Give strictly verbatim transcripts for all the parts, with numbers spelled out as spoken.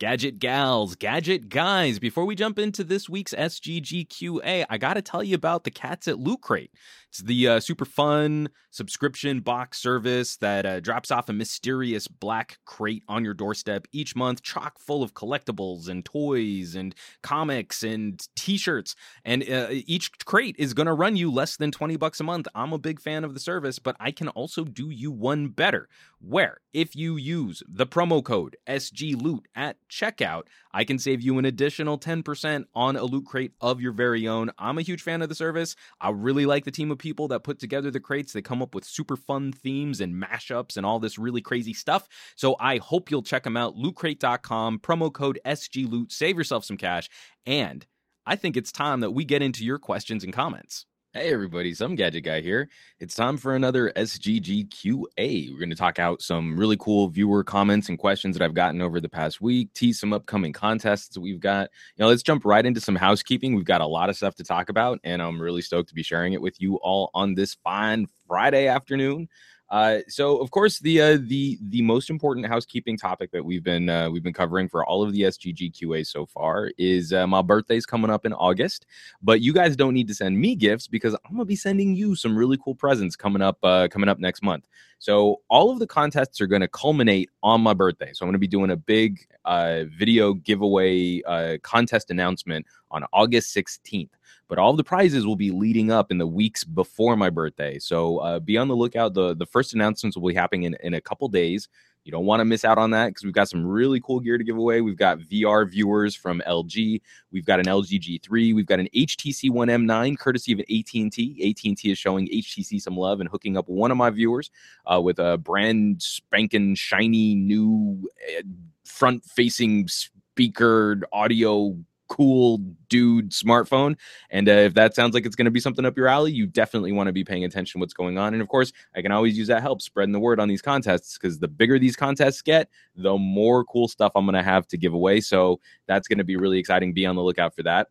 Gadget gals, gadget guys, before we jump into this week's S G G Q A, I gotta tell you about the cats at Loot Crate. It's the uh, super fun subscription box service that uh, drops off a mysterious black crate on your doorstep each month, chock full of collectibles and toys and comics and t-shirts. And uh, each crate is gonna run you less than twenty bucks a month. I'm a big fan of the service, but I can also do you one better, where if you use the promo code S G Loot at checkout, I can save you an additional ten percent on a Loot Crate of your very own. I'm a huge fan of the service. I really like the team of people that put together the crates. They come up with super fun themes and mashups and all this really crazy stuff. So I hope you'll check them out. loot crate dot com, promo code S G Loot. Save yourself some cash. And I think it's time that we get into your questions and comments. Hey everybody, Some Gadget Guy here. It's time for another S G G Q A. We're going to talk out some really cool viewer comments and questions that I've gotten over the past week, tease some upcoming contests that we've got. You know, let's jump right into some housekeeping. We've got a lot of stuff to talk about, and I'm really stoked to be sharing it with you all on this fine Friday afternoon. Uh, so, of course, the uh, the the most important housekeeping topic that we've been uh, we've been covering for all of the S G G Q A so far is uh, my birthday's coming up in August. But you guys don't need to send me gifts because I'm gonna be sending you some really cool presents coming up uh, coming up next month. So all of the contests are going to culminate on my birthday. So I'm going to be doing a big uh, video giveaway uh, contest announcement on August sixteenth. But all of the prizes will be leading up in the weeks before my birthday. So uh, be on the lookout. The, the first announcements will be happening in, in a couple days. You don't want to miss out on that because we've got some really cool gear to give away. We've got V R viewers from L G. We've got an L G G three. We've got an H T C One M nine, courtesy of A T and T. A T and T is showing H T C some love and hooking up one of my viewers uh, with a brand spanking shiny new uh, front-facing speaker audio cool dude smartphone. And uh, if that sounds like it's going to be something up your alley, you definitely want to be paying attention to what's going on. And of course, I can always use that help spreading the word on these contests, because the bigger these contests get, the more cool stuff I'm going to have to give away. So that's going to be really exciting. Be on the lookout for that.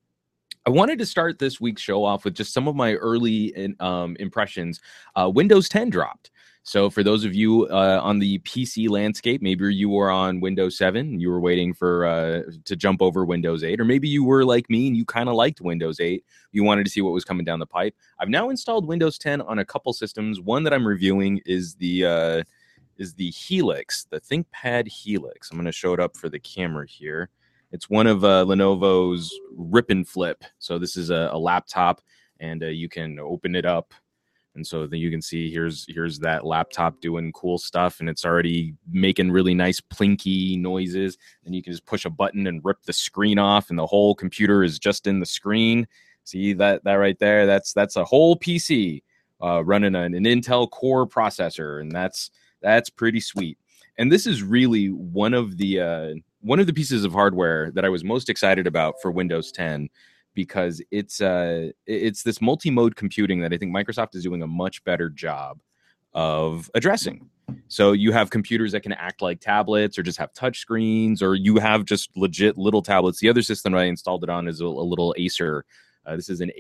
I wanted to start this week's show off with just some of my early in, um, impressions. Uh, Windows ten dropped. So for those of you uh, on the P C landscape, maybe you were on Windows seven, you were waiting for uh, to jump over Windows eight, or maybe you were like me and you kind of liked Windows eight. You wanted to see what was coming down the pipe. I've now installed Windows ten on a couple systems. One that I'm reviewing is the uh, is the Helix, the ThinkPad Helix. I'm going to show it up for the camera here. It's one of uh, Lenovo's Rip and Flip. So this is a, a laptop, and uh, you can open it up. And so then you can see here's here's that laptop doing cool stuff, and it's already making really nice plinky noises. And you can just push a button and rip the screen off, and the whole computer is just in the screen. See that that right there? That's that's a whole P C uh, running an, an Intel Core processor, and that's that's pretty sweet. And this is really one of the uh, one of the pieces of hardware that I was most excited about for Windows ten. Because it's uh it's this multi-mode computing that I think Microsoft is doing a much better job of addressing. So you have computers that can act like tablets or just have touch screens, or you have just legit little tablets. The other system I installed it on is a, a little Acer. Uh, this is an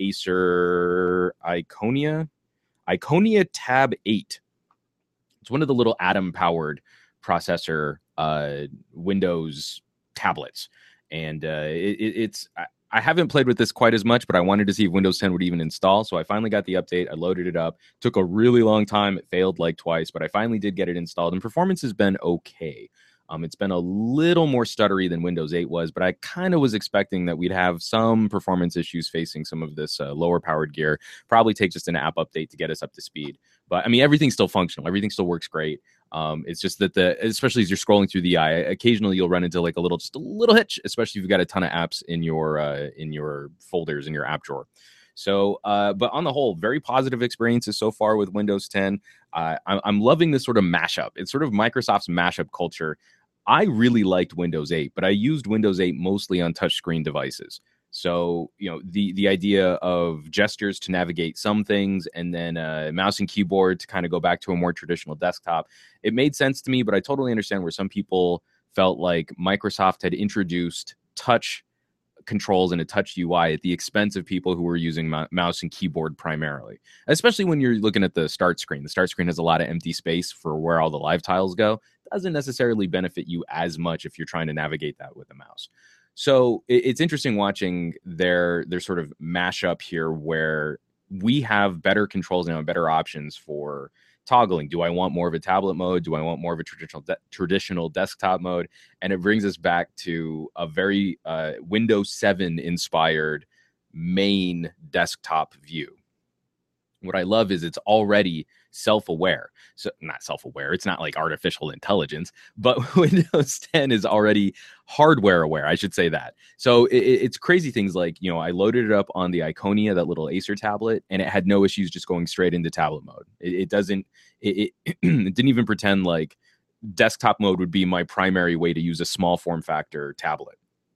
Acer Iconia, Iconia Tab eight. It's one of the little Atom-powered processor uh, Windows tablets. And uh, it, it, it's... I, I haven't played with this quite as much, but I wanted to see if Windows ten would even install. So I finally got the update. I loaded it up. Took a really long time. It failed like twice, but I finally did get it installed. And performance has been okay. Um, it's been a little more stuttery than Windows eight was, but I kind of was expecting that we'd have some performance issues facing some of this uh, lower powered gear. Probably take just an app update to get us up to speed. But I mean, everything's still functional. Everything still works great. Um, it's just that the, especially as you're scrolling through the eye, occasionally you'll run into like a little, just a little hitch, especially if you've got a ton of apps in your, uh, in your folders, in your app drawer. So, uh, but on the whole, very positive experiences so far with Windows ten. Uh, I'm, I'm loving this sort of mashup. It's sort of Microsoft's mashup culture. I really liked Windows eight, but I used Windows eight mostly on touchscreen devices. So, you know, the the idea of gestures to navigate some things, and then uh, mouse and keyboard to kind of go back to a more traditional desktop, it made sense to me, but I totally understand where some people felt like Microsoft had introduced touch controls and a touch U I at the expense of people who were using m- mouse and keyboard primarily, especially when you're looking at the start screen. The start screen has a lot of empty space for where all the live tiles go. doesn't necessarily benefit you as much if you're trying to navigate that with a mouse. So it, it's interesting watching their their sort of mashup here, where we have better controls now and better options for toggling. Do I want more of a tablet mode? Do I want more of a traditional de- traditional desktop mode? And it brings us back to a very uh, Windows seven inspired main desktop view. What I love is it's already self-aware. So not self-aware, it's not like artificial intelligence, but Windows ten is already hardware aware, I should say that. So it, it's crazy things like, you know, I loaded it up on the Iconia, that little Acer tablet, and it had no issues just going straight into tablet mode. It, it doesn't, it, it, it didn't even pretend like desktop mode would be my primary way to use a small form factor tablet.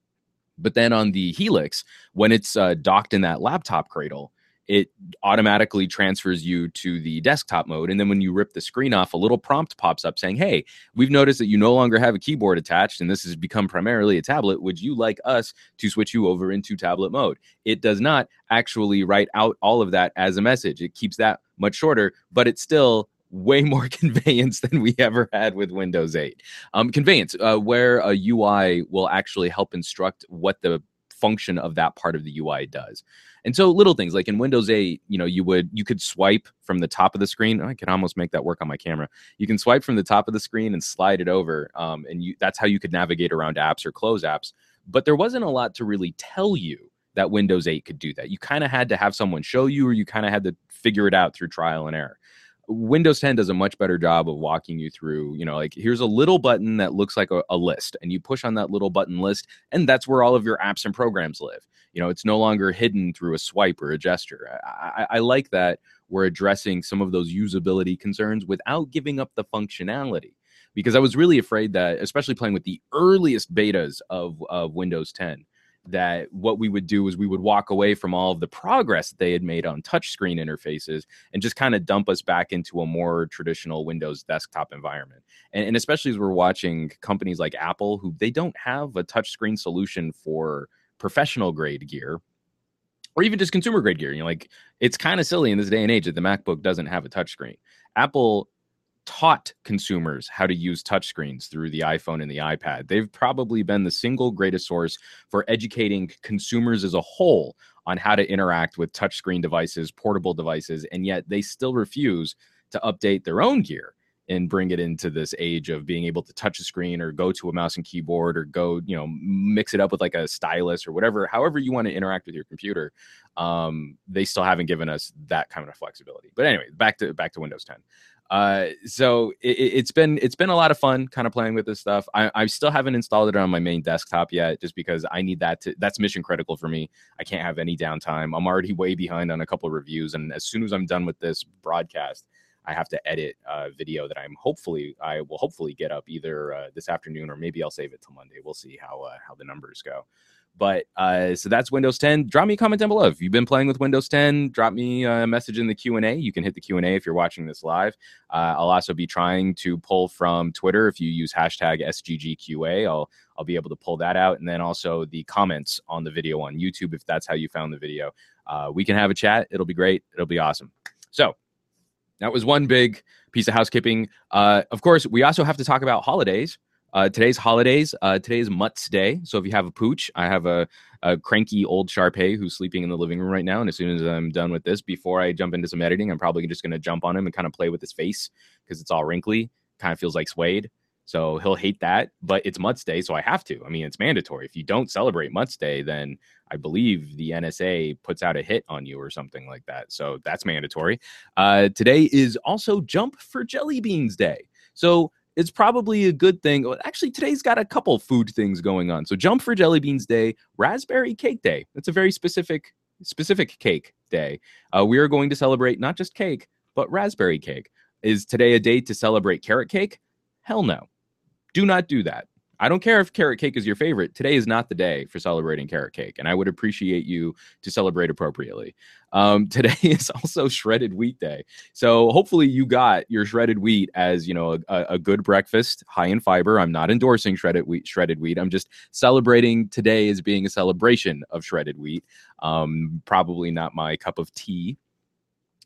But then on the Helix, when it's uh, docked in that laptop cradle, it automatically transfers you to the desktop mode. And then when you rip the screen off, a little prompt pops up saying, hey, we've noticed that you no longer have a keyboard attached, and this has become primarily a tablet. Would you like us to switch you over into tablet mode? It does not actually write out all of that as a message. It keeps that much shorter, but it's still way more conveyance than we ever had with Windows eight. Um, conveyance, uh, where a U I will actually help instruct what the function of that part of the U I does. And so little things like in Windows eight, you know, you would you could swipe from the top of the screen. I can almost make that work on my camera. You can swipe from the top of the screen and slide it over. Um, and you, that's how you could navigate around apps or close apps. But there wasn't a lot to really tell you that Windows eight could do that. You kind of had to have someone show you, or you kind of had to figure it out through trial and error. Windows ten does a much better job of walking you through, you know, like here's a little button that looks like a, a list, and you push on that little button list, and that's where all of your apps and programs live. You know, it's no longer hidden through a swipe or a gesture. I, I, I like that we're addressing some of those usability concerns without giving up the functionality, because I was really afraid that, especially playing with the earliest betas of, of Windows ten, that what we would do is we would walk away from all of the progress that they had made on touchscreen interfaces and just kind of dump us back into a more traditional Windows desktop environment. And, and especially as we're watching companies like Apple, who they don't have a touchscreen solution for professional grade gear, or even just consumer grade gear. You know, like it's kind of silly in this day and age that the MacBook doesn't have a touchscreen. Apple taught consumers how to use touchscreens through the iPhone and the iPad. They've probably been the single greatest source for educating consumers as a whole on how to interact with touchscreen devices, portable devices, and yet they still refuse to update their own gear and bring it into this age of being able to touch a screen or go to a mouse and keyboard or go, you know, mix it up with like a stylus or whatever, however you want to interact with your computer. Um, they still haven't given us that kind of flexibility. But anyway, back to back to Windows ten. Uh, so it, it's been it's been a lot of fun kind of playing with this stuff. I, I still haven't installed it on my main desktop yet, just because I need that to, that's mission critical for me. I can't have any downtime. I'm already way behind on a couple of reviews, and as soon as I'm done with this broadcast, I have to edit a video that I'm hopefully I will hopefully get up either uh, this afternoon, or maybe I'll save it till Monday. We'll see how uh, how the numbers go. But uh, so that's Windows ten. Drop me a comment down below. If you've been playing with Windows ten, drop me a message in the Q and A. You can hit the Q and A if you're watching this live. Uh, I'll also be trying to pull from Twitter. If you use hashtag S G G Q A, I'll, I'll be able to pull that out. And then also the comments on the video on YouTube, if that's how you found the video. Uh, we can have a chat. It'll be great. It'll be awesome. So that was one big piece of housekeeping. Uh, of course, we also have to talk about holidays. Uh, today's holidays. Uh, today's Mutt's Day. So if you have a pooch, I have a, a cranky old Shar-Pei who's sleeping in the living room right now. And as soon as I'm done with this, before I jump into some editing, I'm probably just going to jump on him and kind of play with his face because it's all wrinkly. Kind of feels like suede. So he'll hate that. But it's Mutt's Day, so I have to. I mean, it's mandatory. If you don't celebrate Mutt's Day, then I believe the N S A puts out a hit on you or something like that. So that's mandatory. Uh, today is also Jump for Jelly Beans Day. So it's probably a good thing. Actually, today's got a couple food things going on. So Jump for Jelly Beans Day, Raspberry Cake Day. That's a very specific, specific cake day. Uh, we are going to celebrate not just cake, but raspberry cake. Is today a day to celebrate carrot cake? Hell no. Do not do that. I don't care if carrot cake is your favorite. Today is not the day for celebrating carrot cake, and I would appreciate you to celebrate appropriately. Um, today is also Shredded Wheat Day. So hopefully you got your shredded wheat as, you know, a, a good breakfast, high in fiber. I'm not endorsing shredded wheat, shredded wheat. I'm just celebrating today as being a celebration of shredded wheat. Um, probably not my cup of tea.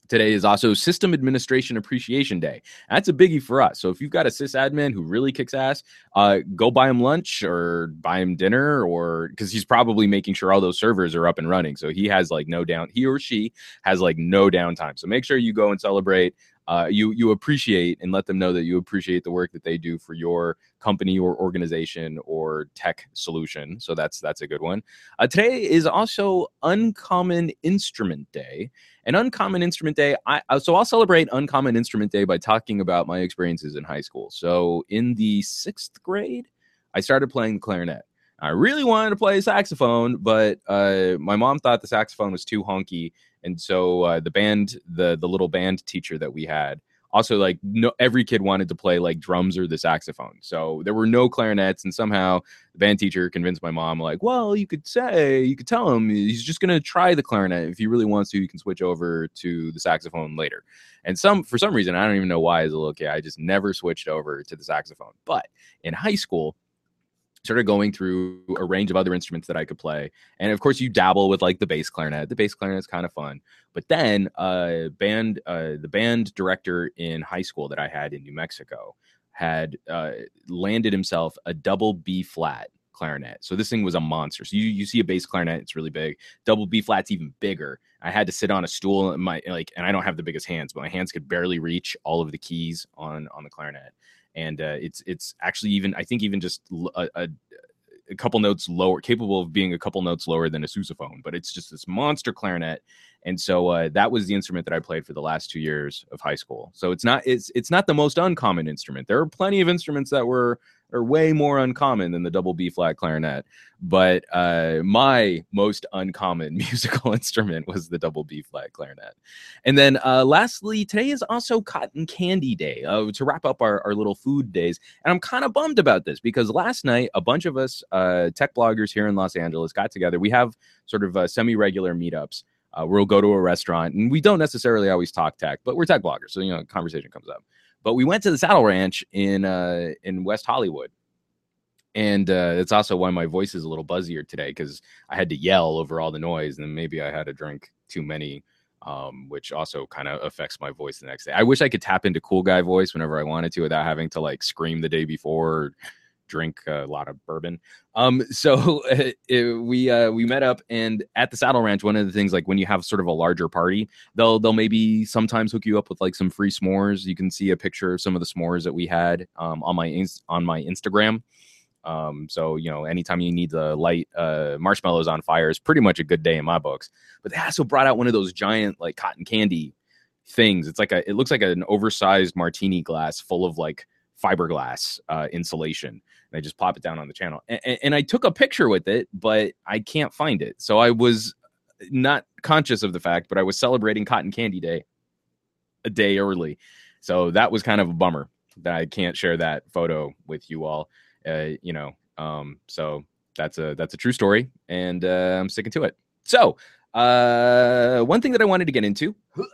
Today is also System Administration Appreciation Day. That's a biggie for us. So if you've got a sysadmin who really kicks ass, uh, go buy him lunch or buy him dinner, or because he's probably making sure all those servers are up and running. So he has like no down, he or she has like no downtime. So make sure you go and celebrate. Uh, you you appreciate and let them know that you appreciate the work that they do for your company or organization or tech solution. So that's that's a good one. Uh, today is also Uncommon Instrument Day. And Uncommon Instrument Day, I so I'll celebrate Uncommon Instrument Day by talking about my experiences in high school. So in the sixth grade, I started playing the clarinet. I really wanted to play saxophone, but uh, my mom thought the saxophone was too honky. And so uh, the band, the the little band teacher that we had, also like no every kid wanted to play like drums or the saxophone. So there were no clarinets, and somehow the band teacher convinced my mom, like, well, you could say, you could tell him he's just going to try the clarinet. If he really wants to, you can switch over to the saxophone later. And some for some reason, I don't even know why as a little kid, I just never switched over to the saxophone. But in high school, started going through a range of other instruments that I could play. And of course you dabble with like the bass clarinet. The bass clarinet is kind of fun. But then uh band uh the band director in high school that I had in New Mexico had uh landed himself a double B flat clarinet. So this thing was a monster. So you you see a bass clarinet, it's really big. Double B flat's even bigger. I had to sit on a stool and my like and I don't have the biggest hands, but my hands could barely reach all of the keys on on the clarinet. And uh, it's it's actually even, I think even just a, a, a couple notes lower, capable of being a couple notes lower than a sousaphone. But it's just this monster clarinet. And so uh, that was the instrument that I played for the last two years of high school. So it's not it's it's not the most uncommon instrument. There are plenty of instruments that were are way more uncommon than the double B flat clarinet. But uh, my most uncommon musical instrument was the double B flat clarinet. And then uh, lastly, today is also Cotton Candy Day, uh, to wrap up our, our little food days. And I'm kind of bummed about this because last night, a bunch of us uh, tech bloggers here in Los Angeles got together. We have sort of uh, semi-regular meetups. Uh, we'll go to a restaurant, and we don't necessarily always talk tech, but we're tech bloggers, so you know, conversation comes up. But we went to the Saddle Ranch in uh, in West Hollywood, and uh, it's also why my voice is a little buzzier today because I had to yell over all the noise, and maybe I had to drink too many, um, which also kind of affects my voice the next day. I wish I could tap into cool guy voice whenever I wanted to without having to like scream the day before. Or drink a lot of bourbon. Um, so it, it, we uh, we met up, and at the Saddle Ranch, one of the things, like when you have sort of a larger party, they'll they'll maybe sometimes hook you up with like some free s'mores. You can see a picture of some of the s'mores that we had um, on my on my Instagram. Um, so you know, anytime you need to light uh, marshmallows on fire is pretty much a good day in my books. But they also brought out one of those giant like cotton candy things. It's like a it looks like an oversized martini glass full of like fiberglass uh, insulation. And I just pop it down on the channel. And, and I took a picture with it, but I can't find it. So I was not conscious of the fact, but I was celebrating Cotton Candy Day a day early. So that was kind of a bummer that I can't share that photo with you all. Uh, you know, um, so that's a that's a true story, and uh, I'm sticking to it. So uh, one thing that I wanted to get into,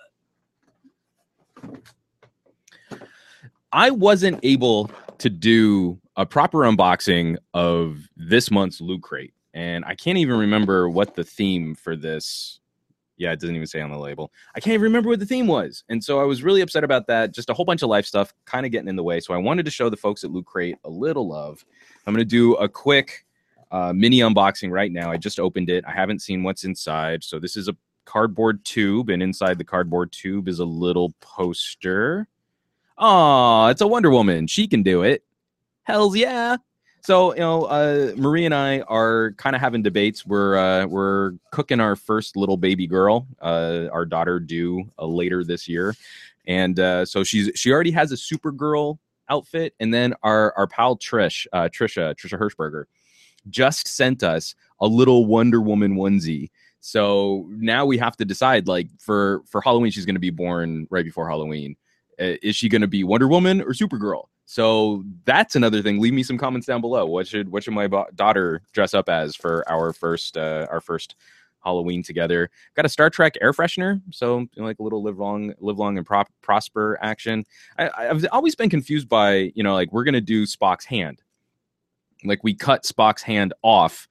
I wasn't able to do a proper unboxing of this month's Loot Crate. And I can't even remember what the theme for this. Yeah, it doesn't even say on the label. I can't even remember what the theme was. And so I was really upset about that. Just a whole bunch of life stuff kind of getting in the way. So I wanted to show the folks at Loot Crate a little love. I'm going to do a quick uh, mini unboxing right now. I just opened it. I haven't seen what's inside. So this is a cardboard tube. And inside the cardboard tube is a little poster. Oh, it's a Wonder Woman. She can do it. Hells yeah. So, you know, uh, Marie and I are kind of having debates. We're uh, we're cooking our first little baby girl, uh, our daughter due uh, later this year. And uh, so she's she already has a Supergirl outfit. And then our, our pal Trish, uh, Trisha, Trisha Hirschberger, just sent us a little Wonder Woman onesie. So now we have to decide, like, for, for Halloween, she's going to be born right before Halloween. Uh, is she going to be Wonder Woman or Supergirl? So that's another thing. Leave me some comments down below. What should what should my bo- daughter dress up as for our first uh, our first Halloween together? Got a Star Trek air freshener, so you know, like a little live long live long and prop- prosper action. I, I've always been confused by, you know, like we're gonna do Spock's hand, like we cut Spock's hand off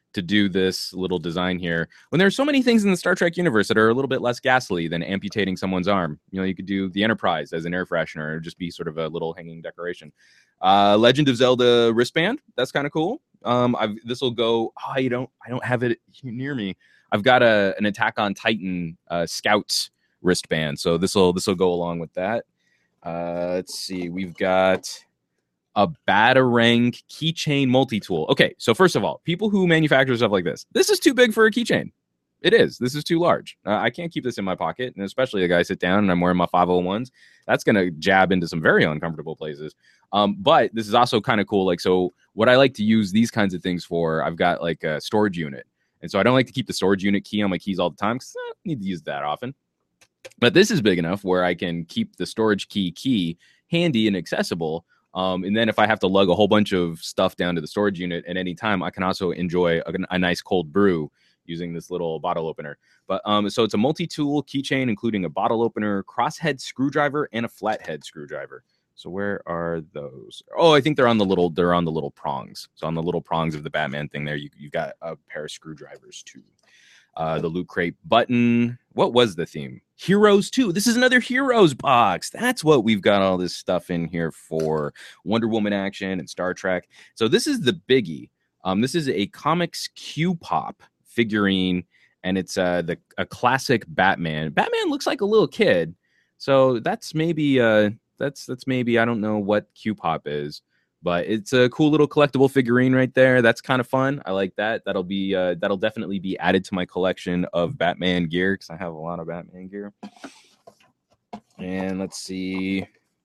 to do this little design here when there's so many things in the Star Trek universe that are a little bit less ghastly than amputating someone's arm. You know, you could do the Enterprise as an air freshener or just be sort of a little hanging decoration. Uh, Legend of Zelda wristband. That's kind of cool. Um, I've this will go. Oh, I don't. I don't have it near me. I've got a an Attack on Titan uh, Scouts wristband, so this will this will go along with that. Uh, let's see. We've got a Batarang keychain multi-tool. Okay, so first of all, people who manufacture stuff like this, this is too big for a keychain. It is. This is too large. Uh, I can't keep this in my pocket, and especially the guy I sit down and I'm wearing my five oh ones. That's going to jab into some very uncomfortable places. Um, but this is also kind of cool. Like, so what I like to use these kinds of things for, I've got like a storage unit. And so I don't like to keep the storage unit key on my keys all the time because I don't need to use that often. But this is big enough where I can keep the storage key key handy and accessible. Um, and then if I have to lug a whole bunch of stuff down to the storage unit at any time, I can also enjoy a, a nice cold brew using this little bottle opener. But um, so it's a multi-tool keychain, including a bottle opener, crosshead screwdriver, and a flathead screwdriver. So where are those? Oh, I think they're on the little they're on the little prongs. So on the little prongs of the Batman thing there, you you got a pair of screwdrivers too. Uh, the Loot Crate button. What was the theme? Heroes two. This is another Heroes box. That's what we've got all this stuff in here for. Wonder Woman action and Star Trek. So this is the biggie. Um, this is a Comics Q-Pop figurine, and it's uh, the a classic Batman. Batman looks like a little kid. So that's maybe uh, that's that's maybe I don't know what Q-Pop is. But it's a cool little collectible figurine right there. That's kind of fun. I like that. That'll be uh, that'll definitely be added to my collection of Batman gear because I have a lot of Batman gear. And let's see,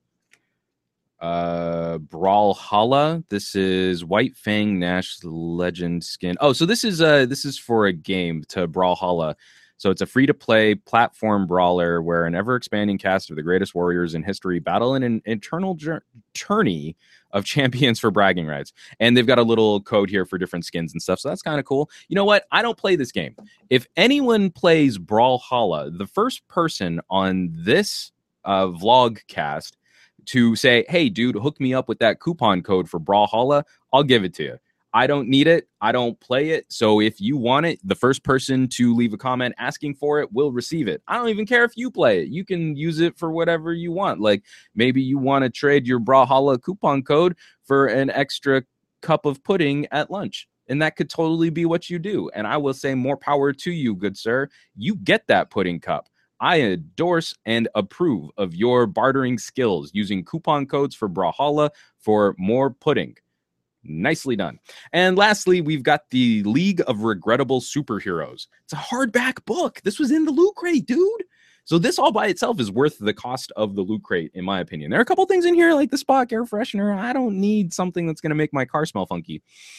uh, Brawlhalla. This is White Fang Nash Legend skin. Oh, so this is uh this is for a game to Brawlhalla. So it's a free-to-play platform brawler where an ever-expanding cast of the greatest warriors in history battle in an eternal jour- tourney of champions for bragging rights. And they've got a little code here for different skins and stuff, so that's kind of cool. You know what? I don't play this game. If anyone plays Brawlhalla, the first person on this uh, vlog cast to say, hey, dude, hook me up with that coupon code for Brawlhalla, I'll give it to you. I don't need it. I don't play it. So if you want it, the first person to leave a comment asking for it will receive it. I don't even care if you play it. You can use it for whatever you want. Like maybe you want to trade your Brawlhalla coupon code for an extra cup of pudding at lunch. And that could totally be what you do. And I will say more power to you, good sir. You get that pudding cup. I endorse and approve of your bartering skills using coupon codes for Brawlhalla for more pudding. Nicely done. And lastly, we've got the League of Regrettable Superheroes. It's a hardback book. This was in the Loot Crate, dude. So this all by itself is worth the cost of the Loot Crate, in my opinion. There are a couple things in here like the Spock air freshener. I don't need something that's going to make my car smell funky.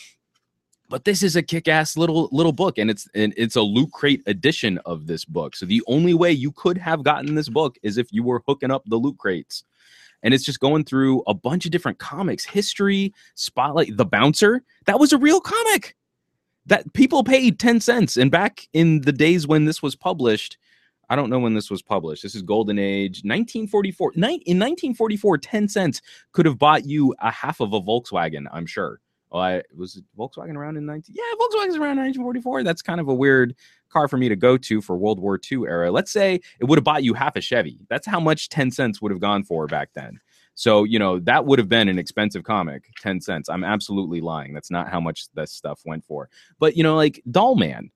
But this is a kick-ass little little book, and it's and it's a Loot Crate edition of this book. So the only way you could have gotten this book is if you were hooking up the Loot Crates. And it's just going through a bunch of different comics, history, Spotlight, The Bouncer. That was a real comic that people paid ten cents. And back in the days when this was published, I don't know when this was published. This is Golden Age, nineteen forty-four. In nineteen forty-four, ten cents could have bought you a half of a Volkswagen, I'm sure. Well, I, was it Volkswagen around in nineteen? Yeah, Volkswagen's around nineteen forty-four. That's kind of a weird car for me to go to for World War Two era. Let's say it would have bought you half a Chevy. That's how much ten cents would have gone for back then. So, you know, that would have been an expensive comic, ten cents. I'm absolutely lying. That's not how much this stuff went for. But, you know, like Doll Man.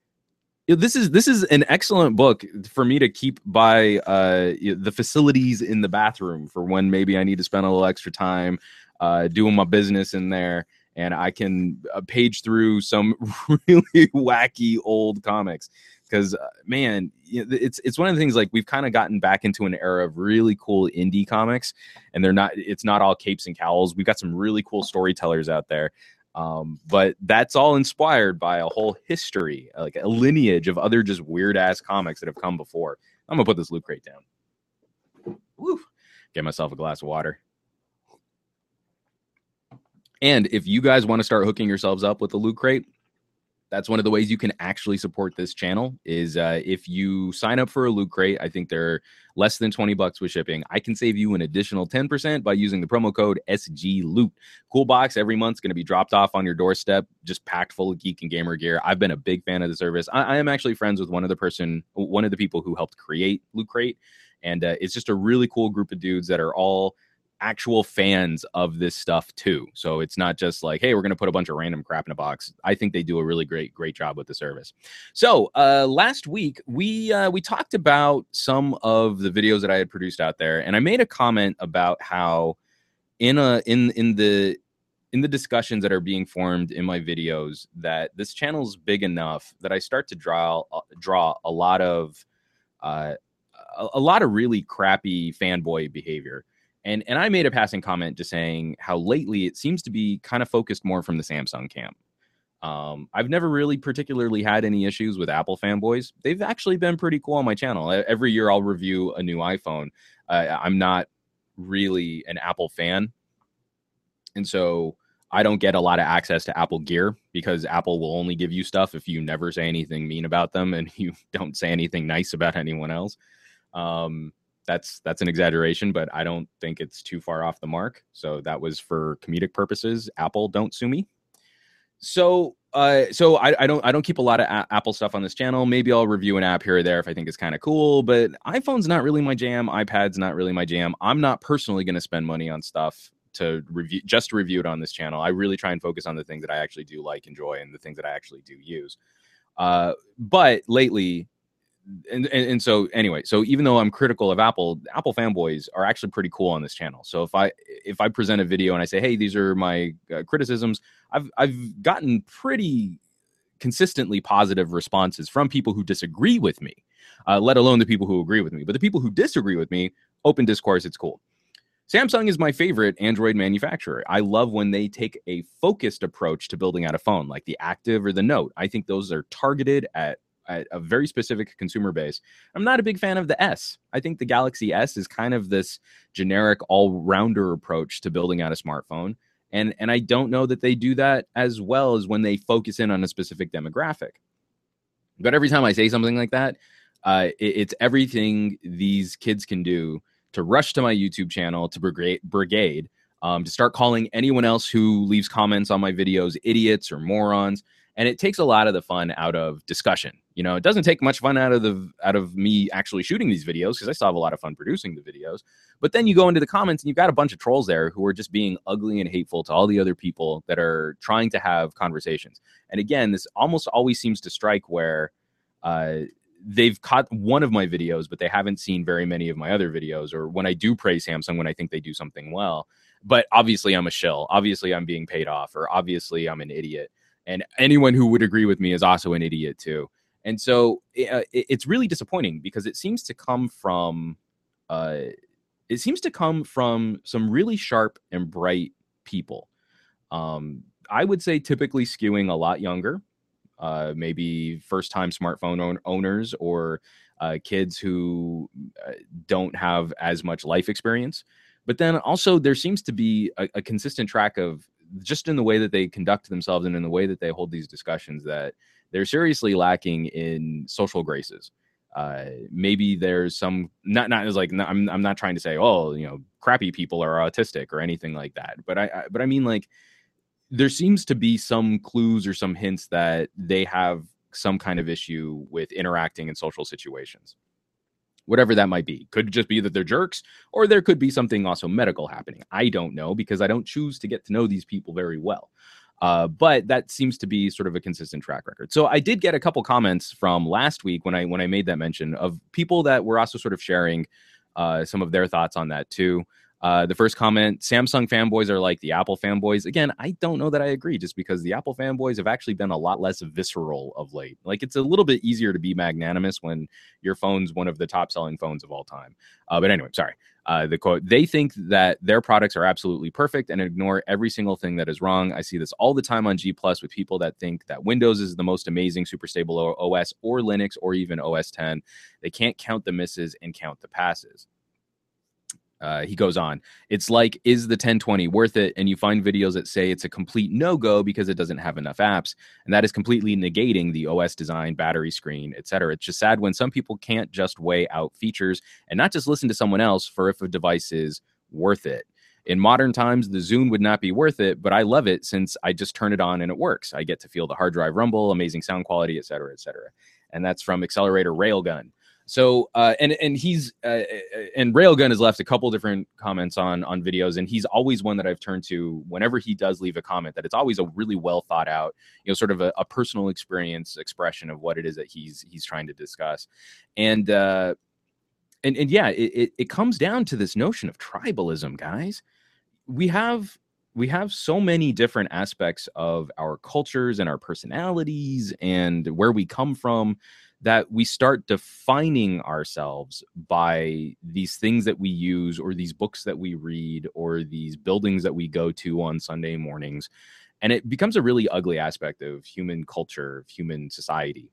This is this is an excellent book for me to keep by uh, the facilities in the bathroom for when maybe I need to spend a little extra time uh, doing my business in there. And I can uh, page through some really wacky old comics because, uh, man, it's it's one of the things like we've kind of gotten back into an era of really cool indie comics, and they're not it's not all capes and cowls. We've got some really cool storytellers out there, um, but that's all inspired by a whole history, like a lineage of other just weird ass comics that have come before. I'm gonna put this Loot Crate down. Woo. Get myself a glass of water. And if you guys want to start hooking yourselves up with the Loot Crate, That's one of the ways you can actually support this channel is uh, if you sign up for a Loot Crate. I think they're less than twenty bucks with shipping. I can save you an additional ten percent by using the promo code S G Loot. Cool box every month is going to be dropped off on your doorstep, just packed full of geek and gamer gear. I've been a big fan of the service. I, I am actually friends with one of the person, one of the people who helped create Loot Crate, and uh, it's just a really cool group of dudes that are all actual fans of this stuff too. So it's not just like, hey, we're going to put a bunch of random crap in a box. I think they do a really great, great job with the service. So uh, last week we uh, we talked about some of the videos that I had produced out there, and I made a comment about how in a in in the in the discussions that are being formed in my videos that this channel's big enough that I start to draw uh, draw a lot of uh, a, a lot of really crappy fanboy behavior. And and I made a passing comment just saying how lately it seems to be kind of focused more from the Samsung camp. Um, I've never really particularly had any issues with Apple fanboys. They've actually been pretty cool on my channel. Every year I'll review a new iPhone. Uh, I'm not really an Apple fan. And so I don't get a lot of access to Apple gear because Apple will only give you stuff if you never say anything mean about them and you don't say anything nice about anyone else. Um, That's that's an exaggeration, but I don't think it's too far off the mark. So that was for comedic purposes. Apple, don't sue me. So uh, so I, I don't I don't keep a lot of a- Apple stuff on this channel. Maybe I'll review an app here or there if I think it's kind of cool. But iPhone's not really my jam. iPad's not really my jam. I'm not personally going to spend money on stuff to review just to review it on this channel. I really try and focus on the things that I actually do like, enjoy, and the things that I actually do use. Uh, but lately. And, and and so anyway, so even though I'm critical of Apple, Apple fanboys are actually pretty cool on this channel. So if I if I present a video and I say, hey, these are my uh, criticisms, I've I've gotten pretty consistently positive responses from people who disagree with me, uh, let alone the people who agree with me. But the people who disagree with me, open discourse, it's cool. Samsung is my favorite Android manufacturer. I love when they take a focused approach to building out a phone, like the Active or the Note. I think those are targeted at at a very specific consumer base. I'm not a big fan of the S. I think the Galaxy S is kind of this generic all-rounder approach to building out a smartphone. And, and I don't know that they do that as well as when they focus in on a specific demographic. But every time I say something like that, uh, it, it's everything these kids can do to rush to my YouTube channel, to brigade, brigade um, to start calling anyone else who leaves comments on my videos idiots or morons. And it takes a lot of the fun out of discussion. You know, it doesn't take much fun out of the out of me actually shooting these videos because I still have a lot of fun producing the videos. But then you go into the comments and you've got a bunch of trolls there who are just being ugly and hateful to all the other people that are trying to have conversations. And again, this almost always seems to strike where uh, they've caught one of my videos, but they haven't seen very many of my other videos. Or when I do praise Samsung, when I think they do something well. But obviously I'm a shill. Obviously I'm being paid off, or obviously I'm an idiot. And anyone who would agree with me is also an idiot too. And so uh, it, it's really disappointing because it seems to come from, uh, it seems to come from some really sharp and bright people. Um, I would say typically skewing a lot younger, uh, maybe first-time smartphone own- owners or uh, kids who uh, don't have as much life experience. But then also there seems to be a, a consistent track of just in the way that they conduct themselves and in the way that they hold these discussions that they're seriously lacking in social graces. Uh, maybe there's some not not as like not, I'm I'm not trying to say oh you know crappy people are autistic or anything like that, but I, I but I mean like there seems to be some clues or some hints that they have some kind of issue with interacting in social situations. Whatever that might be. Could just be that they're jerks, or there could be something also medical happening. I don't know because I don't choose to get to know these people very well. Uh, but that seems to be sort of a consistent track record. So I did get a couple comments from last week when I when I made that mention of people that were also sort of sharing uh, some of their thoughts on that too. Uh, the first comment, Samsung fanboys are like the Apple fanboys. Again, I don't know that I agree just because the Apple fanboys have actually been a lot less visceral of late. Like it's a little bit easier to be magnanimous when your phone's one of the top selling phones of all time. Uh, but anyway, sorry. Uh, the quote, they think that their products are absolutely perfect and ignore every single thing that is wrong. I see this all the time on G Plus with people that think that Windows is the most amazing, super stable O S or Linux or even O S ten. They can't count the misses and count the passes. Uh, he goes on, it's like, is the ten twenty worth it? And you find videos that say it's a complete no-go because it doesn't have enough apps. And that is completely negating the O S design, battery screen, et cetera. It's just sad when some people can't just weigh out features and not just listen to someone else for if a device is worth it. In modern times, the Zune would not be worth it, but I love it since I just turn it on and it works. I get to feel the hard drive rumble, amazing sound quality, et cetera, et cetera. And that's from Accelerator Railgun. So, uh, and and he's uh, and Railgun has left a couple different comments on on videos, and he's always one that I've turned to whenever he does leave a comment. That it's always a really well thought out, you know, sort of a, a personal experience expression of what it is that he's he's trying to discuss, and uh, and and yeah, it, it it comes down to this notion of tribalism, guys. We have. We have so many different aspects of our cultures and our personalities and where we come from that we start defining ourselves by these things that we use or these books that we read or these buildings that we go to on Sunday mornings. And it becomes a really ugly aspect of human culture, of human society.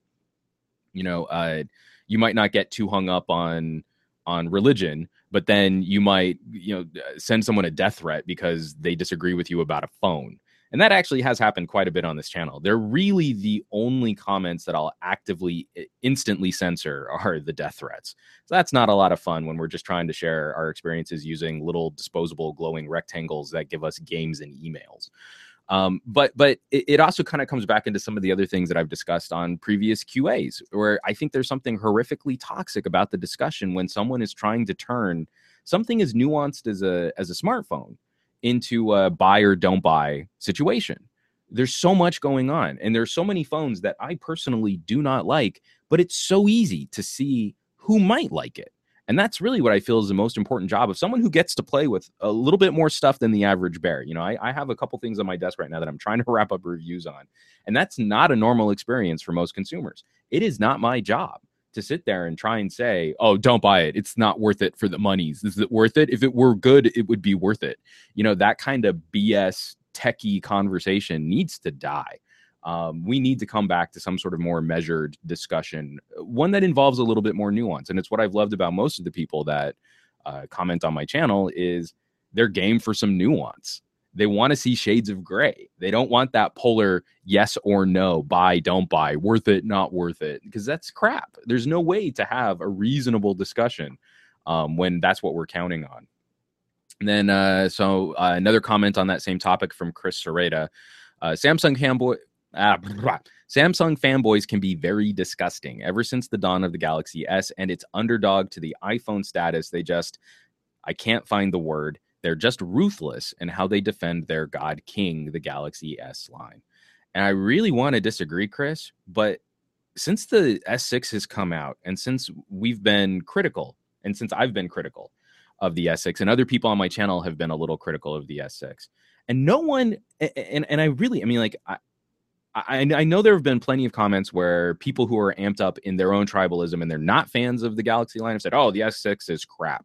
You know, uh, you might not get too hung up on on religion, but then you might, you know, send someone a death threat because they disagree with you about a phone. And that actually has happened quite a bit on this channel. They're really the only comments that I'll actively instantly censor are the death threats. So that's not a lot of fun when we're just trying to share our experiences using little disposable glowing rectangles that give us games and emails. Um, but but it, it also kind of comes back into some of the other things that I've discussed on previous Q As, where I think there's something horrifically toxic about the discussion when someone is trying to turn something as nuanced as a as a smartphone into a buy or don't buy situation. There's so much going on, and there's so many phones that I personally do not like, but it's so easy to see who might like it. And that's really what I feel is the most important job of someone who gets to play with a little bit more stuff than the average bear. You know, I, I have a couple things on my desk right now that I'm trying to wrap up reviews on. And that's not a normal experience for most consumers. It is not my job to sit there and try and say, oh, don't buy it. It's not worth it for the monies. Is it worth it? If it were good, it would be worth it. You know, that kind of B S techie conversation needs to die. Um, we need to come back to some sort of more measured discussion, one that involves a little bit more nuance. And it's what I've loved about most of the people that uh, comment on my channel is they're game for some nuance. They want to see shades of gray. They don't want that polar yes or no, buy, don't buy, worth it, not worth it, because that's crap. There's no way to have a reasonable discussion um, when that's what we're counting on. And then, uh, so uh, another comment on that same topic from Chris Serrata. Uh, Samsung fanboy, ah, blah, Samsung fanboys can be very disgusting. Ever since the dawn of the Galaxy S and its underdog to the iPhone status, they just, I can't find the word. They're just ruthless in how they defend their God King, the Galaxy S line. And I really want to disagree, Chris, but since the S six has come out and since we've been critical, and since I've been critical of the S six, and other people on my channel have been a little critical of the S six, and no one, and, and I really, I mean, like, I, I, I know there have been plenty of comments where people who are amped up in their own tribalism and they're not fans of the Galaxy line have said, oh, the S six is crap.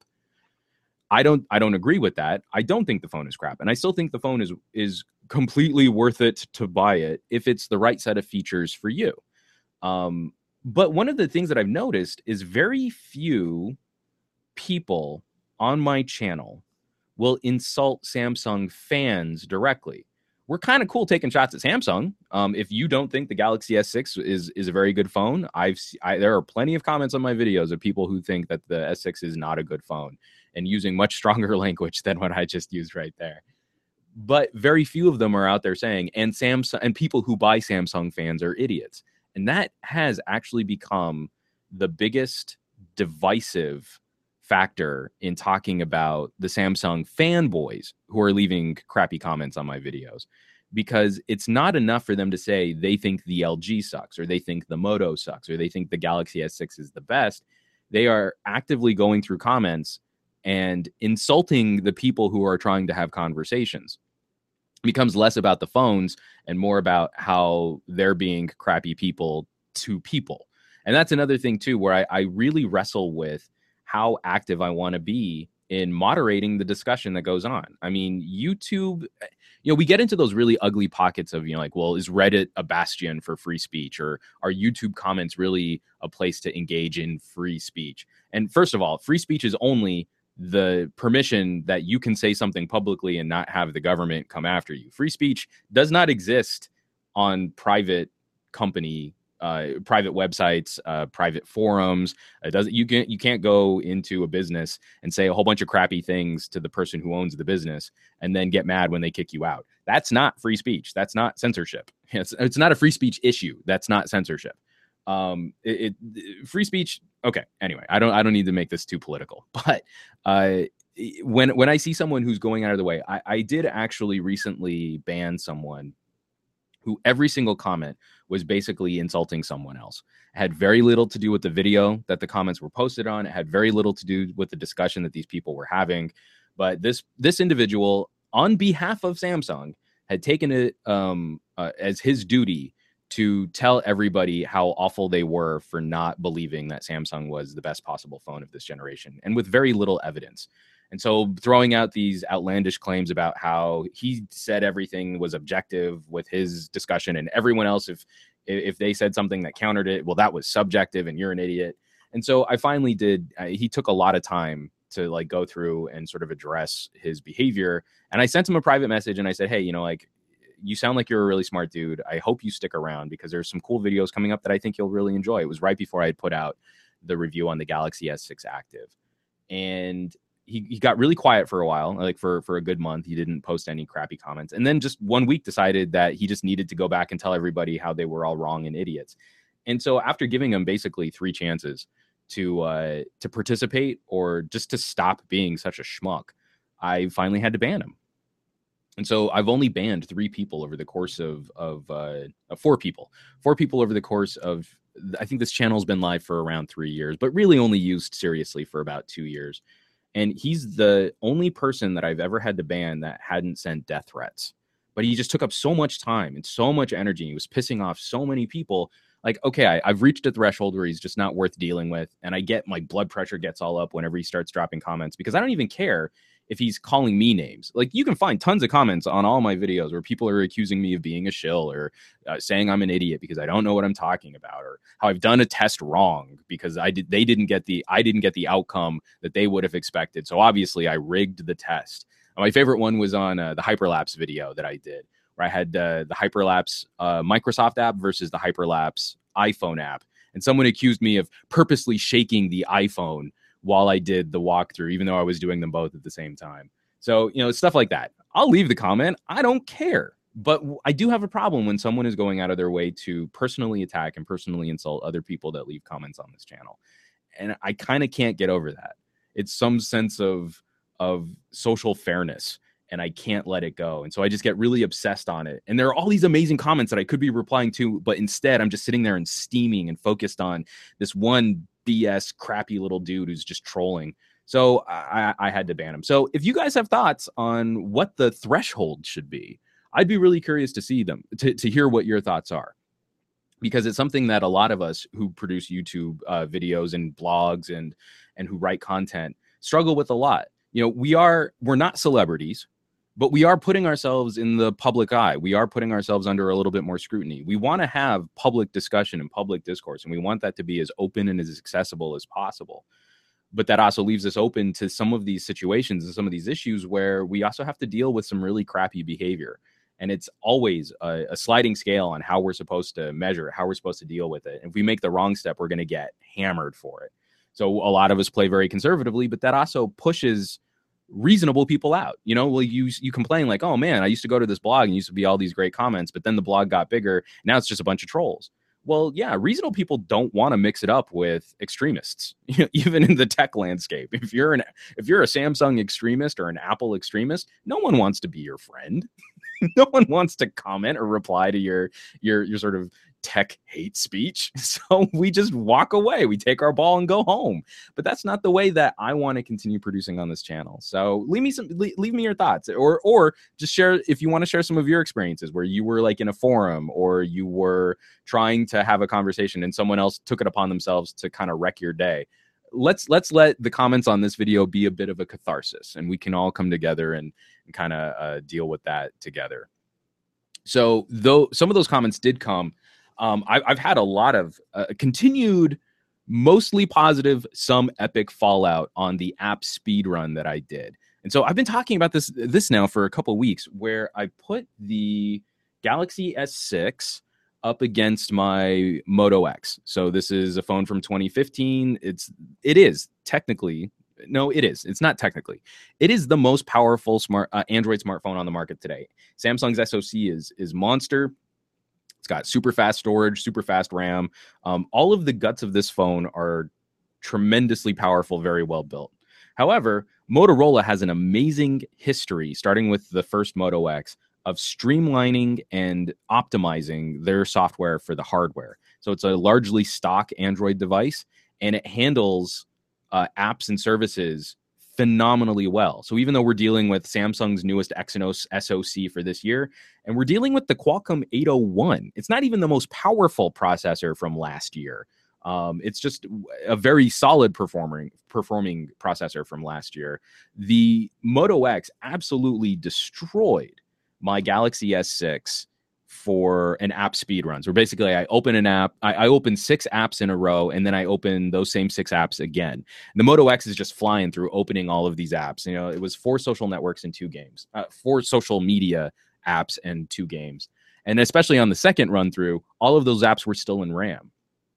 I don't I don't agree with that. I don't think the phone is crap. And I still think the phone is is completely worth it to buy it if it's the right set of features for you. Um, but one of the things that I've noticed is very few people on my channel will insult Samsung fans directly. We're kind of cool taking shots at Samsung. Um, if you don't think the Galaxy S six is is a very good phone, I've I, there are plenty of comments on my videos of people who think that the S six is not a good phone and using much stronger language than what I just used right there. But very few of them are out there saying, and Samsung and people who buy Samsung fans are idiots. And that has actually become the biggest divisive factor in talking about the Samsung fanboys who are leaving crappy comments on my videos, because it's not enough for them to say they think the L G sucks or they think the Moto sucks or they think the Galaxy S six is the best. They are actively going through comments and insulting the people who are trying to have conversations. It becomes less about the phones and more about how they're being crappy people to people. And that's another thing too, where I, I really wrestle with how active I want to be in moderating the discussion that goes on. I mean, YouTube, you know, we get into those really ugly pockets of, you know, like, well, is Reddit a bastion for free speech, or are YouTube comments really a place to engage in free speech? And first of all, free speech is only the permission that you can say something publicly and not have the government come after you. Free speech does not exist on private company, uh, private websites, uh, private forums. It doesn't. You can you can't go into a business and say a whole bunch of crappy things to the person who owns the business and then get mad when they kick you out. That's not free speech. That's not censorship. It's, it's not a free speech issue. That's not censorship. Um, it, it free speech. Okay. Anyway, I don't I don't need to make this too political, but uh, when when I see someone who's going out of the way, I, I did actually recently ban someone who every single comment was basically insulting someone else. It had very little to do with the video that the comments were posted on. It had very little to do with the discussion that these people were having. But this this individual, on behalf of Samsung, had taken it um, uh, as his duty to tell everybody how awful they were for not believing that Samsung was the best possible phone of this generation, and with very little evidence. And so throwing out these outlandish claims about how he said everything was objective with his discussion, and everyone else, if if they said something that countered it, well, that was subjective and you're an idiot. And so I finally did, uh, he took a lot of time to like go through and sort of address his behavior. And I sent him a private message and I said, hey, you know, like, you sound like you're a really smart dude. I hope you stick around because there's some cool videos coming up that I think you'll really enjoy. It was right before I had put out the review on the Galaxy S six Active. And he, he got really quiet for a while, like for, for a good month. He didn't post any crappy comments. And then just one week decided that he just needed to go back and tell everybody how they were all wrong and idiots. And so after giving him basically three chances to uh, to participate or just to stop being such a schmuck, I finally had to ban him. And so I've only banned three people over the course of, of uh, four people, four people over the course of, I think this channel's been live for around three years, but really only used seriously for about two years. And he's the only person that I've ever had to ban that hadn't sent death threats. But he just took up so much time and so much energy. He was pissing off so many people. Like, okay, I, I've reached a threshold where he's just not worth dealing with. And I get my blood pressure gets all up whenever he starts dropping comments because I don't even care if he's calling me names. Like, you can find tons of comments on all my videos where people are accusing me of being a shill or uh, saying I'm an idiot because I don't know what I'm talking about, or how I've done a test wrong because I did they didn't get the I didn't get the outcome that they would have expected. So obviously I rigged the test. And my favorite one was on uh, the Hyperlapse video that I did, where I had uh, the Hyperlapse uh, Microsoft app versus the Hyperlapse iPhone app. And someone accused me of purposely shaking the iPhone while I did the walkthrough, even though I was doing them both at the same time. So, you know, stuff like that. I'll leave the comment. I don't care. But I do have a problem when someone is going out of their way to personally attack and personally insult other people that leave comments on this channel. And I kind of can't get over that. It's some sense of, of social fairness, and I can't let it go. And so I just get really obsessed on it. And there are all these amazing comments that I could be replying to, but instead I'm just sitting there and steaming and focused on this one B S crappy little dude who's just trolling. So I, I had to ban him. So if you guys have thoughts on what the threshold should be, I'd be really curious to see them, to, to hear what your thoughts are, because it's something that a lot of us who produce YouTube uh, videos and blogs and and who write content struggle with a lot. You know, we are we're not celebrities, but we are putting ourselves in the public eye. We are putting ourselves under a little bit more scrutiny. We want to have public discussion and public discourse, and we want that to be as open and as accessible as possible. But that also leaves us open to some of these situations and some of these issues where we also have to deal with some really crappy behavior. And it's always a, a sliding scale on how we're supposed to measure, how we're supposed to deal with it. If we make the wrong step, we're going to get hammered for it. So a lot of us play very conservatively, but that also pushes reasonable people out. You know, well, you you complain like, oh man, I used to go to this blog and used to be all these great comments, but then the blog got bigger. Now it's just a bunch of trolls. Well, yeah, reasonable people don't want to mix it up with extremists, even in the tech landscape. If you're an if you're a Samsung extremist or an Apple extremist, no one wants to be your friend. No one wants to comment or reply to your your your sort of tech hate speech. So we just walk away. We take our ball and go home. But that's not the way that I want to continue producing on this channel. So leave me some leave, leave me your thoughts, or or just share if you want to share some of your experiences where you were like in a forum or you were trying to have a conversation and someone else took it upon themselves to kind of wreck your day. Let's let's let the comments on this video be a bit of a catharsis, and we can all come together and, and kind of uh, deal with that together. So though some of those comments did come, um, I, I've had a lot of uh, continued mostly positive, some epic fallout on the app speed run that I did. And so I've been talking about this this now for a couple of weeks, where I put the Galaxy S six up against my Moto X. So this is a phone from twenty fifteen. It's it is technically no, it is. It's not technically. It is the most powerful smart uh, Android smartphone on the market today. Samsung's S O C is is monster. It's got super fast storage, super fast RAM. Um, all of the guts of this phone are tremendously powerful, very well built. However, Motorola has an amazing history, starting with the first Moto X, of streamlining and optimizing their software for the hardware. So it's a largely stock Android device, and it handles uh, apps and services phenomenally well. So even though we're dealing with Samsung's newest Exynos S O C for this year, and we're dealing with the Qualcomm eight oh one, it's not even the most powerful processor from last year. Um, it's just a very solid performing performing processor from last year. The Moto X absolutely destroyed my Galaxy S six for an app speed run. So basically, I open an app, I, I open six apps in a row, and then I open those same six apps again. The Moto X is just flying through opening all of these apps. You know, it was four social networks and two games, uh, four social media apps and two games. And especially on the second run through, all of those apps were still in RAM.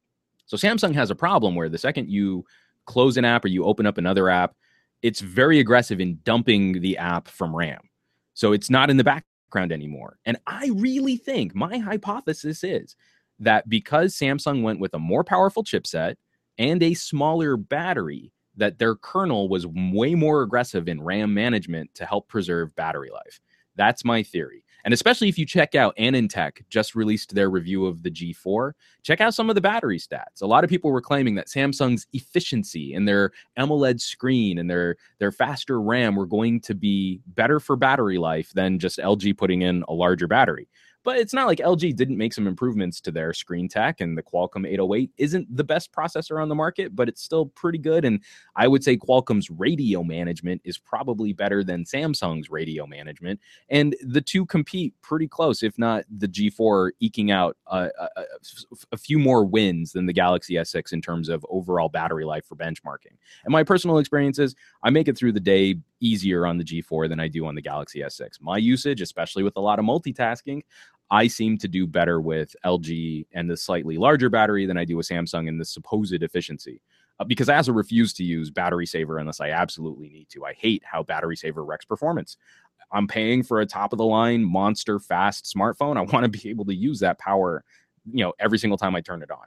So Samsung has a problem where the second you close an app or you open up another app, it's very aggressive in dumping the app from RAM. So it's not in the background anymore. And I really think, my hypothesis is that because Samsung went with a more powerful chipset and a smaller battery, that their kernel was way more aggressive in RAM management to help preserve battery life. That's my theory. And especially if you check out AnandTech just released their review of the G four, check out some of the battery stats. A lot of people were claiming that Samsung's efficiency and their AMOLED screen and their, their faster RAM were going to be better for battery life than just L G putting in a larger battery. But it's not like L G didn't make some improvements to their screen tech, and the Qualcomm eight oh eight isn't the best processor on the market, but it's still pretty good. And I would say Qualcomm's radio management is probably better than Samsung's radio management. And the two compete pretty close, if not the G four eking out a, a, a few more wins than the Galaxy S six in terms of overall battery life for benchmarking. And my personal experience is I make it through the day easier on the G four than I do on the Galaxy S six. My usage, especially with a lot of multitasking, I seem to do better with L G and the slightly larger battery than I do with Samsung and the supposed efficiency. Uh, because I also refuse to use Battery Saver unless I absolutely need to. I hate how Battery Saver wrecks performance. I'm paying for a top-of-the-line, monster fast smartphone. I want to be able to use that power, you know, every single time I turn it on.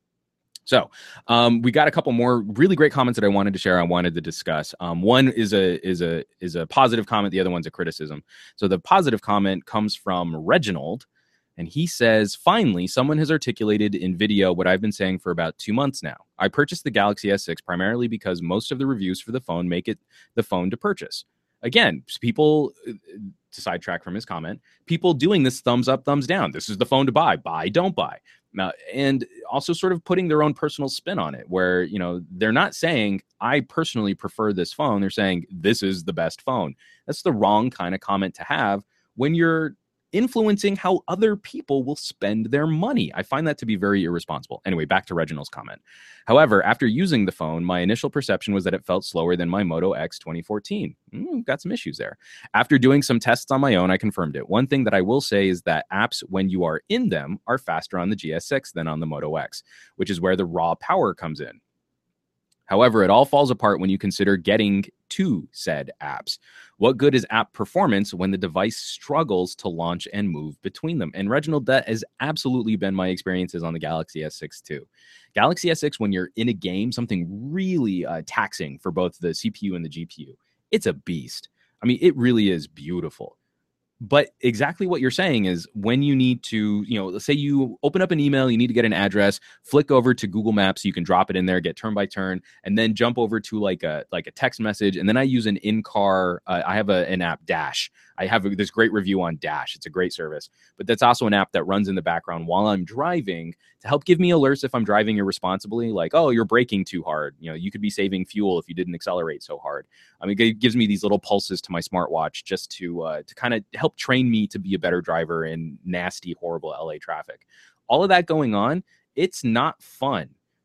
So um, we got a couple more really great comments that I wanted to share. I wanted to discuss. Um, one is a is a is a positive comment. The other one's a criticism. So the positive comment comes from Reginald, and he says, "Finally, someone has articulated in video what I've been saying for about two months now. I purchased the Galaxy S six primarily because most of the reviews for the phone make it the phone to purchase." Again, people, to sidetrack from his comment, people doing this thumbs up, thumbs down. This is the phone to buy. Buy, don't buy. Now, and also sort of putting their own personal spin on it, where, you know, they're not saying, I personally prefer this phone. They're saying, this is the best phone. That's the wrong kind of comment to have when you're influencing how other people will spend their money. I find that to be very irresponsible. Anyway, back to Reginald's comment. However, after using the phone, my initial perception was that it felt slower than my Moto X twenty fourteen. Mm, got some issues there. After doing some tests on my own, I confirmed it. One thing that I will say is that apps, when you are in them, are faster on the G S six than on the Moto X, which is where the raw power comes in. However, it all falls apart when you consider getting to said apps. What good is app performance when the device struggles to launch and move between them? And Reginald, that has absolutely been my experiences on the Galaxy S six too. Galaxy S six, when you're in a game, something really uh, taxing for both the C P U and the G P U, it's a beast. I mean, it really is beautiful. But exactly what you're saying is when you need to, you know, let's say you open up an email, you need to get an address, flick over to Google Maps, you can drop it in there, get turn by turn, and then jump over to like a like a text message. And then I use an in-car, uh, I have a, an app, Dash. I have a, this great review on Dash. It's a great service. But that's also an app that runs in the background while I'm driving to help give me alerts if I'm driving irresponsibly, like, oh, you're braking too hard. You know, you could be saving fuel if you didn't accelerate so hard. I mean, it gives me these little pulses to my smartwatch just to uh, to kind of help train me to be a better driver in nasty, horrible L A traffic. All of that going on, it's not fun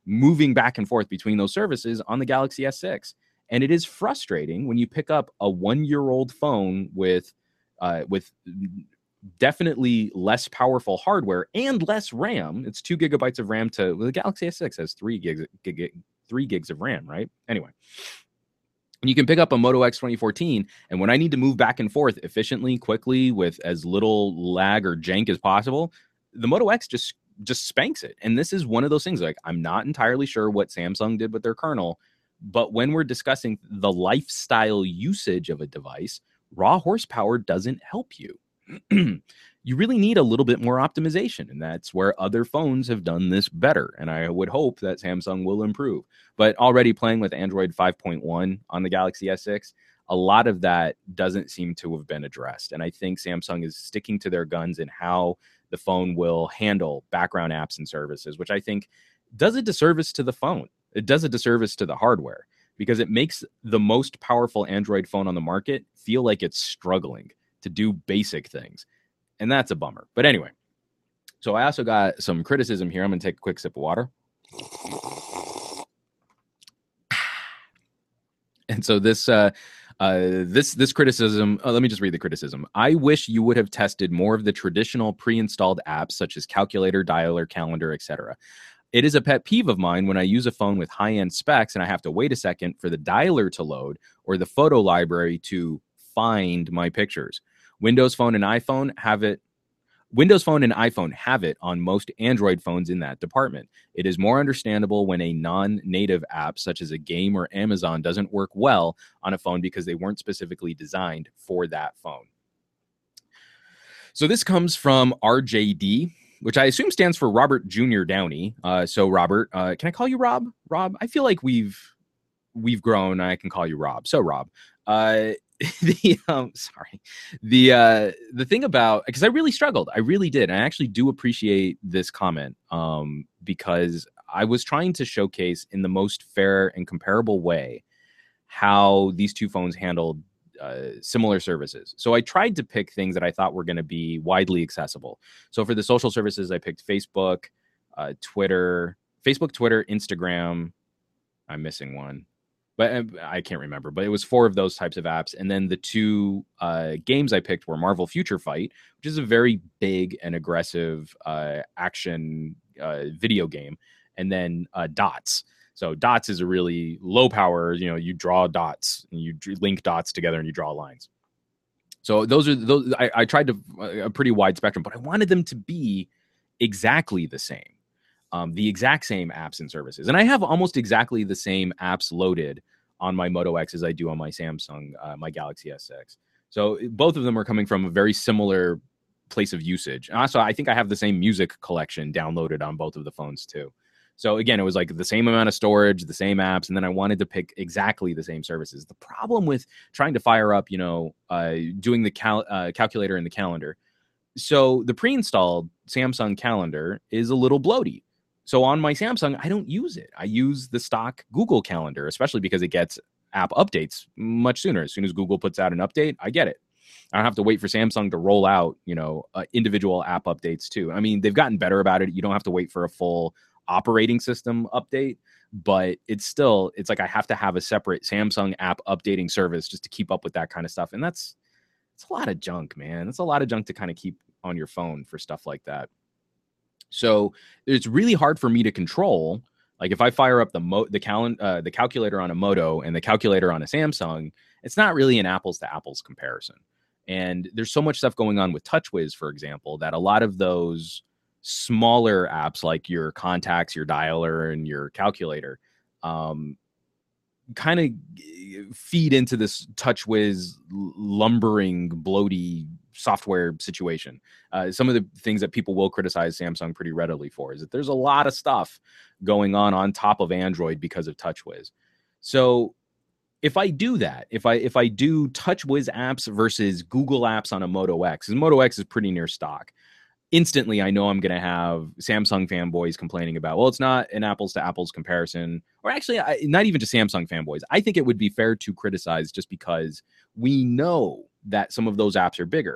moving back and forth between those services on the Galaxy S six. And it is frustrating when you pick up a one-year-old phone with uh, with definitely less powerful hardware and less RAM. It's two gigabytes of RAM to well, the Galaxy S six has three gigs, gig, three gigs of RAM, right? Anyway, and you can pick up a Moto X twenty fourteen, and when I need to move back and forth efficiently, quickly, with as little lag or jank as possible, the Moto X just just spanks it. And this is one of those things, like, I'm not entirely sure what Samsung did with their kernel, but when we're discussing the lifestyle usage of a device, raw horsepower doesn't help you. You really need a little bit more optimization, and that's where other phones have done this better, and I would hope that Samsung will improve. But already playing with Android five point one on the Galaxy S six, a lot of that doesn't seem to have been addressed, and I think Samsung is sticking to their guns in how the phone will handle background apps and services, which I think does a disservice to the phone. It does a disservice to the hardware, because it makes the most powerful Android phone on the market feel like it's struggling to do basic things. And that's a bummer. But anyway, so I also got some criticism here. I'm going to take a quick sip of water. And so this uh, uh, this this criticism, uh, let me just read the criticism. I wish you would have tested more of the traditional pre-installed apps such as calculator, dialer, calendar, et cetera. It is a pet peeve of mine when I use a phone with high-end specs and I have to wait a second for the dialer to load or the photo library to find my pictures. Windows Phone and iPhone have it. Windows Phone and iPhone have it on most Android phones in that department. It is more understandable when a non-native app such as a game or Amazon doesn't work well on a phone because they weren't specifically designed for that phone. So this comes from R J D, which I assume stands for Robert Junior Downey. Uh, so Robert, uh, can I call you Rob? Rob, I feel like we've we've grown. I can call you Rob. So Rob, uh, the um, sorry, the uh, the thing about, because I really struggled. I really did. And I actually do appreciate this comment um, because I was trying to showcase in the most fair and comparable way how these two phones handled Uh, similar services. So I tried to pick things that I thought were going to be widely accessible. So for the social services, I picked Facebook, uh, Twitter, Facebook, Twitter, Instagram. I'm missing one, but I can't remember. But it was four of those types of apps. And then the two uh, games I picked were Marvel Future Fight, which is a very big and aggressive uh, action uh, video game, and then uh, Dots. So Dots is a really low power, you know, you draw dots and you link dots together and you draw lines. So those are those. I, I tried to a pretty wide spectrum, but I wanted them to be exactly the same, um, the exact same apps and services. And I have almost exactly the same apps loaded on my Moto X as I do on my Samsung, uh, my Galaxy S six. So both of them are coming from a very similar place of usage. And also, I think I have the same music collection downloaded on both of the phones too. So again, it was like the same amount of storage, the same apps, and then I wanted to pick exactly the same services. The problem with trying to fire up, you know, uh, doing the cal- uh, calculator and the calendar. So the pre-installed Samsung calendar is a little bloaty. So on my Samsung, I don't use it. I use the stock Google Calendar, especially because it gets app updates much sooner. As soon as Google puts out an update, I get it. I don't have to wait for Samsung to roll out, you know, uh, individual app updates too. I mean, they've gotten better about it. You don't have to wait for a full operating system update, but it's still, it's like I have to have a separate Samsung app updating service just to keep up with that kind of stuff. And that's, it's a lot of junk, man. It's a lot of junk to kind of keep on your phone for stuff like that. So it's really hard for me to control. Like if I fire up the mo the cal uh, the calculator on a Moto and the calculator on a Samsung, it's not really an apples to apples comparison. And there's so much stuff going on with TouchWiz, for example, that a lot of those smaller apps like your contacts, your dialer, and your calculator um, kind of feed into this TouchWiz lumbering, bloaty software situation. Uh, some of the things that people will criticize Samsung pretty readily for is that there's a lot of stuff going on on top of Android because of TouchWiz. So if I do that, if I if I do TouchWiz apps versus Google apps on a Moto X, and Moto X is pretty near stock, instantly I know I'm going to have Samsung fanboys complaining about, well, it's not an apples to apples comparison, or actually I, not even just Samsung fanboys. I think it would be fair to criticize just because we know that some of those apps are bigger.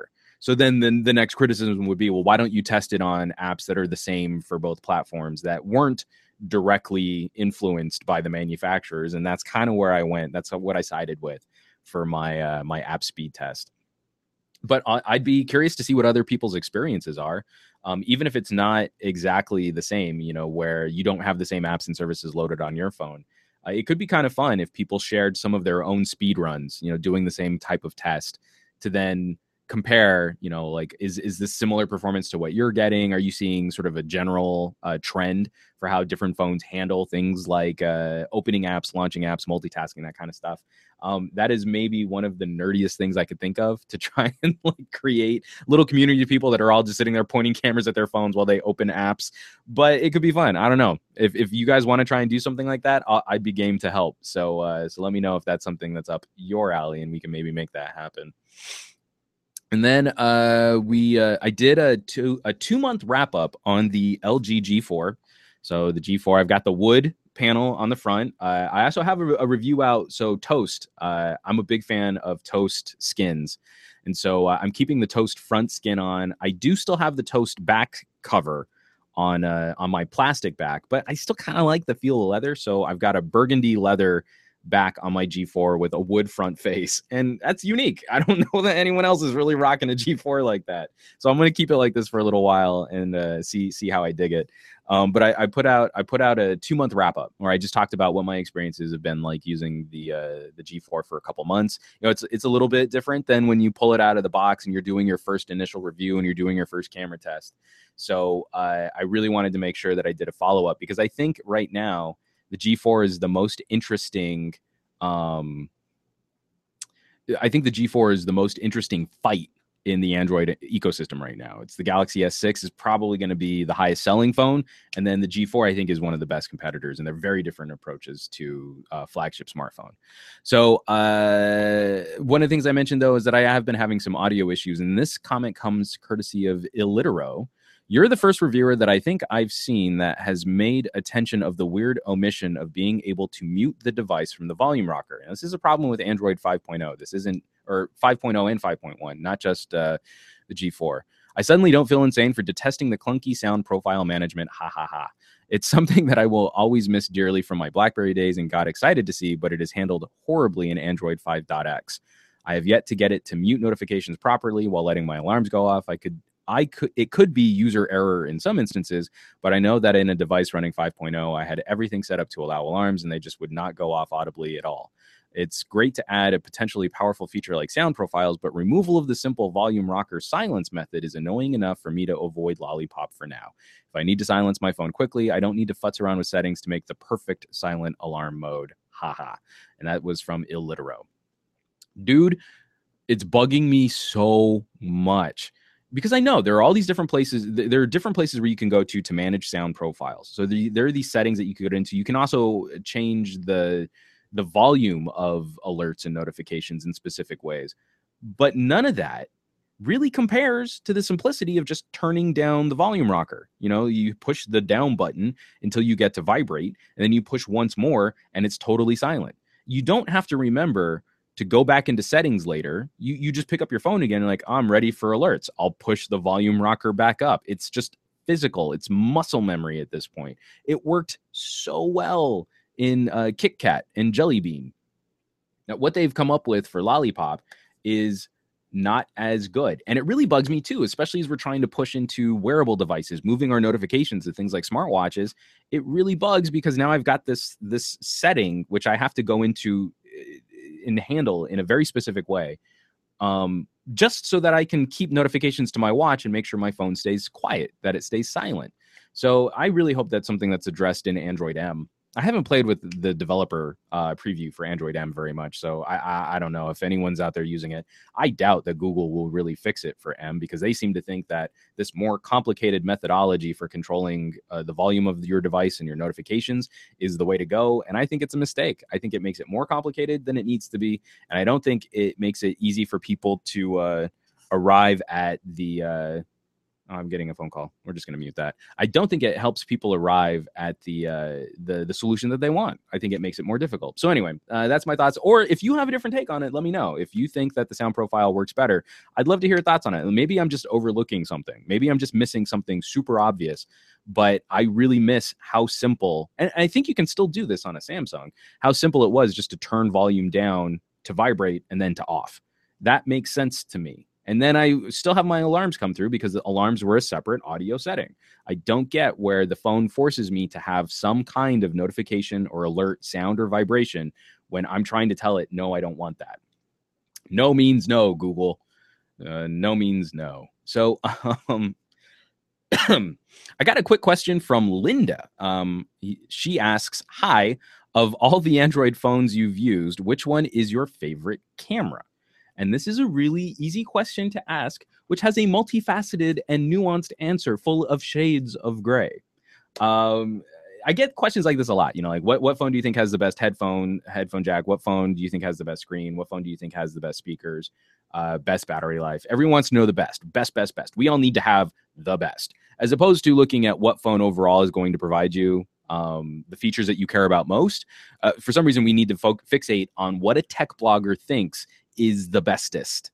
So then, then the next criticism would be, well, why don't you test it on apps that are the same for both platforms that weren't directly influenced by the manufacturers? And that's kind of where I went. That's what I sided with for my uh, my app speed test. But I'd be curious to see what other people's experiences are, um, even if it's not exactly the same, you know, where you don't have the same apps and services loaded on your phone. Uh, it could be kind of fun if people shared some of their own speed runs, you know, doing the same type of test to then compare, you know, like, is is this similar performance to what you're getting? Are you seeing sort of a general uh, trend for how different phones handle things like uh, opening apps, launching apps, multitasking, that kind of stuff? Um, that is maybe one of the nerdiest things I could think of, to try and like create little community of people that are all just sitting there pointing cameras at their phones while they open apps. But it could be fun. I don't know. If if you guys want to try and do something like that, I'll, I'd be game to help. So uh, so let me know if that's something that's up your alley, and we can maybe make that happen. And then uh, we, uh, I did a two a two month wrap up on the L G G four. So the G four, I've got the wood panel on the front. Uh, I also have a, a review out. So Toast, uh, I'm a big fan of Toast skins, and so uh, I'm keeping the Toast front skin on. I do still have the Toast back cover on uh, on my plastic back, but I still kind of like the feel of leather. So I've got a burgundy leather back on my G four with a wood front face, and that's unique. I don't know that anyone else is really rocking a G four like that, so I'm going to keep it like this for a little while and uh, see see how I dig it. Um, but I, I put out I put out a two month wrap up where I just talked about what my experiences have been like using the uh, the G four for a couple months. You know, it's it's a little bit different than when you pull it out of the box and you're doing your first initial review and you're doing your first camera test. So uh, I really wanted to make sure that I did a follow up, because I think right now the G four is the most interesting. Um, I think the G four is the most interesting fight in the Android ecosystem right now. It's the Galaxy S six is probably going to be the highest selling phone, and then the G four I think is one of the best competitors, and they're very different approaches to uh, flagship smartphone. So uh, one of the things I mentioned though is that I have been having some audio issues, and this comment comes courtesy of Illitero. You're the first reviewer that I think I've seen that has made attention of the weird omission of being able to mute the device from the volume rocker. Now, this is a problem with Android five point oh. This isn't, or five point oh and five point one, not just uh, the G four. I suddenly don't feel insane for detesting the clunky sound profile management. Ha ha ha. It's something that I will always miss dearly from my BlackBerry days and got excited to see, but it is handled horribly in Android five point x. I have yet to get it to mute notifications properly while letting my alarms go off. I could I could it could be user error in some instances, but I know that in a device running five point oh, I had everything set up to allow alarms, and they just would not go off audibly at all. It's great to add a potentially powerful feature like sound profiles, but removal of the simple volume rocker silence method is annoying enough for me to avoid Lollipop for now. If I need to silence my phone quickly, I don't need to futz around with settings to make the perfect silent alarm mode. Haha. And that was from Illitero. Dude, it's bugging me so much, because I know there are all these different places. There are different places where you can go to to manage sound profiles. So the, there are these settings that you can go into. You can also change the the volume of alerts and notifications in specific ways. But none of that really compares to the simplicity of just turning down the volume rocker. You know, you push the down button until you get to vibrate, and then you push once more, and it's totally silent. You don't have to remember to go back into settings later. You you just pick up your phone again and like, oh, I'm ready for alerts. I'll push the volume rocker back up. It's just physical. It's muscle memory at this point. It worked so well in uh, KitKat and Jelly Bean. Now, what they've come up with for Lollipop is not as good. And it really bugs me too, especially as we're trying to push into wearable devices, moving our notifications to things like smartwatches. It really bugs because now I've got this, this setting, which I have to go into and handle in a very specific way, um, just so that I can keep notifications to my watch and make sure my phone stays quiet, that it stays silent. So I really hope that's something that's addressed in Android M. I haven't played with the developer uh, preview for Android M very much, so I, I I don't know if anyone's out there using it. I doubt that Google will really fix it for M, because they seem to think that this more complicated methodology for controlling uh, the volume of your device and your notifications is the way to go, and I think it's a mistake. I think it makes it more complicated than it needs to be, and I don't think it makes it easy for people to uh, arrive at the... Uh, Oh, I'm getting a phone call. We're just going to mute that. I don't think it helps people arrive at the uh, the the solution that they want. I think it makes it more difficult. So anyway, uh, that's my thoughts. Or if you have a different take on it, let me know. If you think that the sound profile works better, I'd love to hear your thoughts on it. Maybe I'm just overlooking something. Maybe I'm just missing something super obvious. But I really miss how simple, and I think you can still do this on a Samsung, how simple it was just to turn volume down to vibrate and then to off. That makes sense to me. And then I still have my alarms come through because the alarms were a separate audio setting. I don't get where the phone forces me to have some kind of notification or alert, sound or vibration when I'm trying to tell it, no, I don't want that. No means no, Google. Uh, no means no. So um, I got a quick question from Linda. Um, she asks, hi, of all the Android phones you've used, which one is your favorite camera? And this is a really easy question to ask, which has a multifaceted and nuanced answer full of shades of gray. Um, I get questions like this a lot. You know, like what, what phone do you think has the best headphone, headphone jack? What phone do you think has the best screen? What phone do you think has the best speakers? Uh, best battery life? Everyone wants to know the best, best, best, best. We all need to have the best, as opposed to looking at what phone overall is going to provide you um, the features that you care about most. Uh, for some reason, we need to fo- fixate on what a tech blogger thinks is the bestest.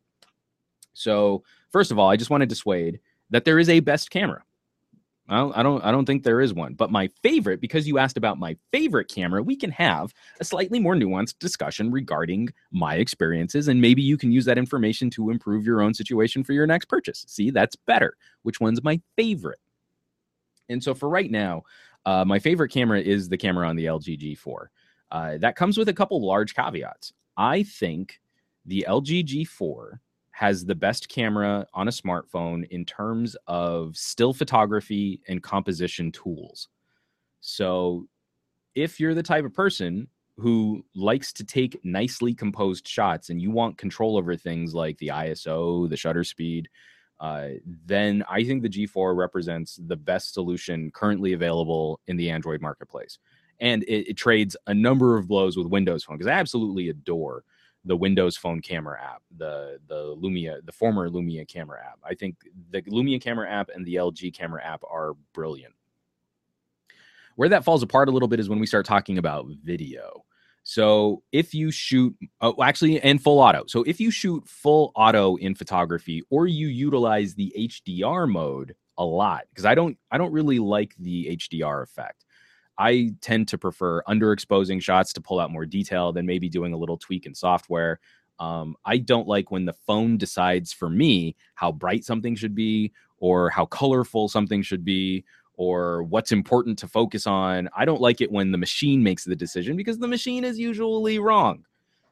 So first of all, I just want to dissuade that there is a best camera. I don't, I don't, I don't think there is one, but my favorite, because you asked about my favorite camera, we can have a slightly more nuanced discussion regarding my experiences. And maybe you can use that information to improve your own situation for your next purchase. See, that's better. Which one's my favorite? And so for right now, uh, my favorite camera is the camera on the L G G four. Uh, that comes with a couple large caveats. I think the L G G four has the best camera on a smartphone in terms of still photography and composition tools. So if you're the type of person who likes to take nicely composed shots and you want control over things like the I S O, the shutter speed, uh, then I think the G four represents the best solution currently available in the Android marketplace. And it, it trades a number of blows with Windows Phone, because I absolutely adore the Windows Phone camera app, the the Lumia, the former Lumia camera app. I think the Lumia camera app and the L G camera app are brilliant. Where that falls apart a little bit is when we start talking about video. So if you shoot, oh, actually, and full auto. So if you shoot full auto in photography, or you utilize the H D R mode a lot, because I don't, I don't really like the H D R effect. I tend to prefer underexposing shots to pull out more detail than maybe doing a little tweak in software. Um, I don't like when the phone decides for me how bright something should be, or how colorful something should be, or what's important to focus on. I don't like it when the machine makes the decision, because the machine is usually wrong.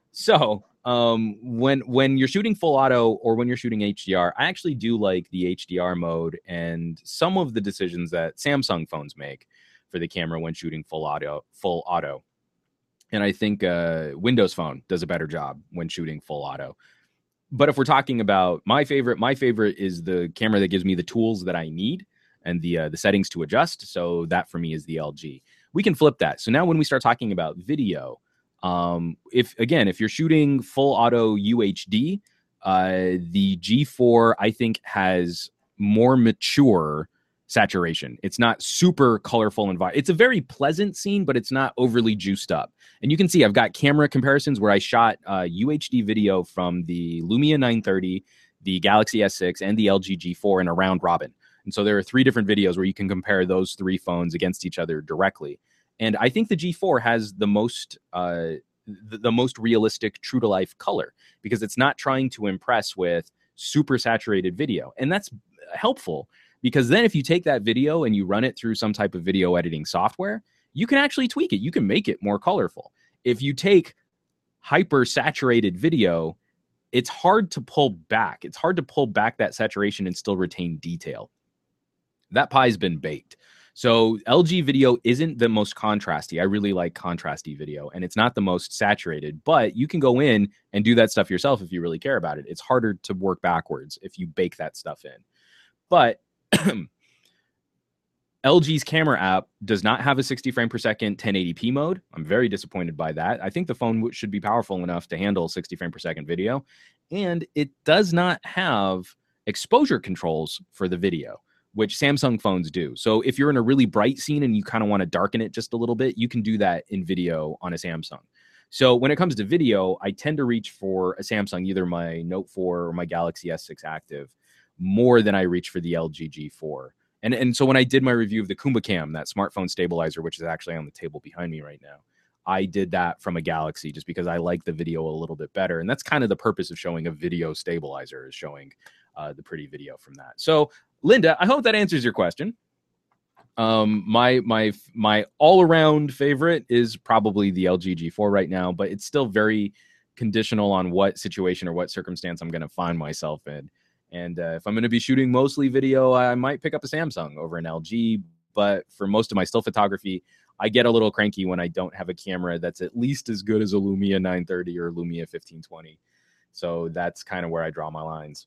So um, when when you're shooting full auto or when you're shooting H D R, I actually do like the H D R mode and some of the decisions that Samsung phones make for the camera when shooting full auto, full auto. And I think uh, Windows Phone does a better job when shooting full auto. But if we're talking about my favorite, my favorite is the camera that gives me the tools that I need and the uh, the settings to adjust. So that for me is the L G. We can flip that. So now when we start talking about video, um, if again, if you're shooting full auto U H D, uh, the G four I think has more mature saturation. It's not super colorful and vi- it's a very pleasant scene, but it's not overly juiced up. And you can see I've got camera comparisons where I shot uh, U H D video from the Lumia nine thirty, the Galaxy S six, and the L G G four in a round robin. And so there are three different videos where you can compare those three phones against each other directly. And I think the G four has the most uh, the, the most realistic, true to life color, because it's not trying to impress with super saturated video. And that's helpful, because then if you take that video and you run it through some type of video editing software, you can actually tweak it. You can make it more colorful. If you take hyper saturated video, it's hard to pull back. It's hard to pull back that saturation and still retain detail. That pie's been baked. So L G video isn't the most contrasty. I really like contrasty video, and it's not the most saturated, but you can go in and do that stuff yourself if you really care about it. It's harder to work backwards if you bake that stuff in. But L G's camera app does not have a sixty frame per second ten eighty p mode. I'm very disappointed by that. I think the phone should be powerful enough to handle sixty frame per second video. And it does not have exposure controls for the video. which Samsung phones do. So if you're in a really bright scene and you kind of want to darken it just a little bit, you can do that in video on a Samsung. So when it comes to video, I tend to reach for a Samsung, either my Note four or my Galaxy S six Active, more than I reach for the L G G four. And, and so when I did my review of the Kumba Cam, that smartphone stabilizer, which is actually on the table behind me right now, I did that from a Galaxy just because I like the video a little bit better. And that's kind of the purpose of showing a video stabilizer, is showing uh, the pretty video from that. So, Linda, I hope that answers your question. Um, my my my all-around favorite is probably the L G G four right now, but it's still very conditional on what situation or what circumstance I'm going to find myself in. And uh, if I'm going to be shooting mostly video, I might pick up a Samsung over an L G. But for most of my still photography, I get a little cranky when I don't have a camera that's at least as good as a Lumia nine thirty or Lumia fifteen twenty. So that's kind of where I draw my lines.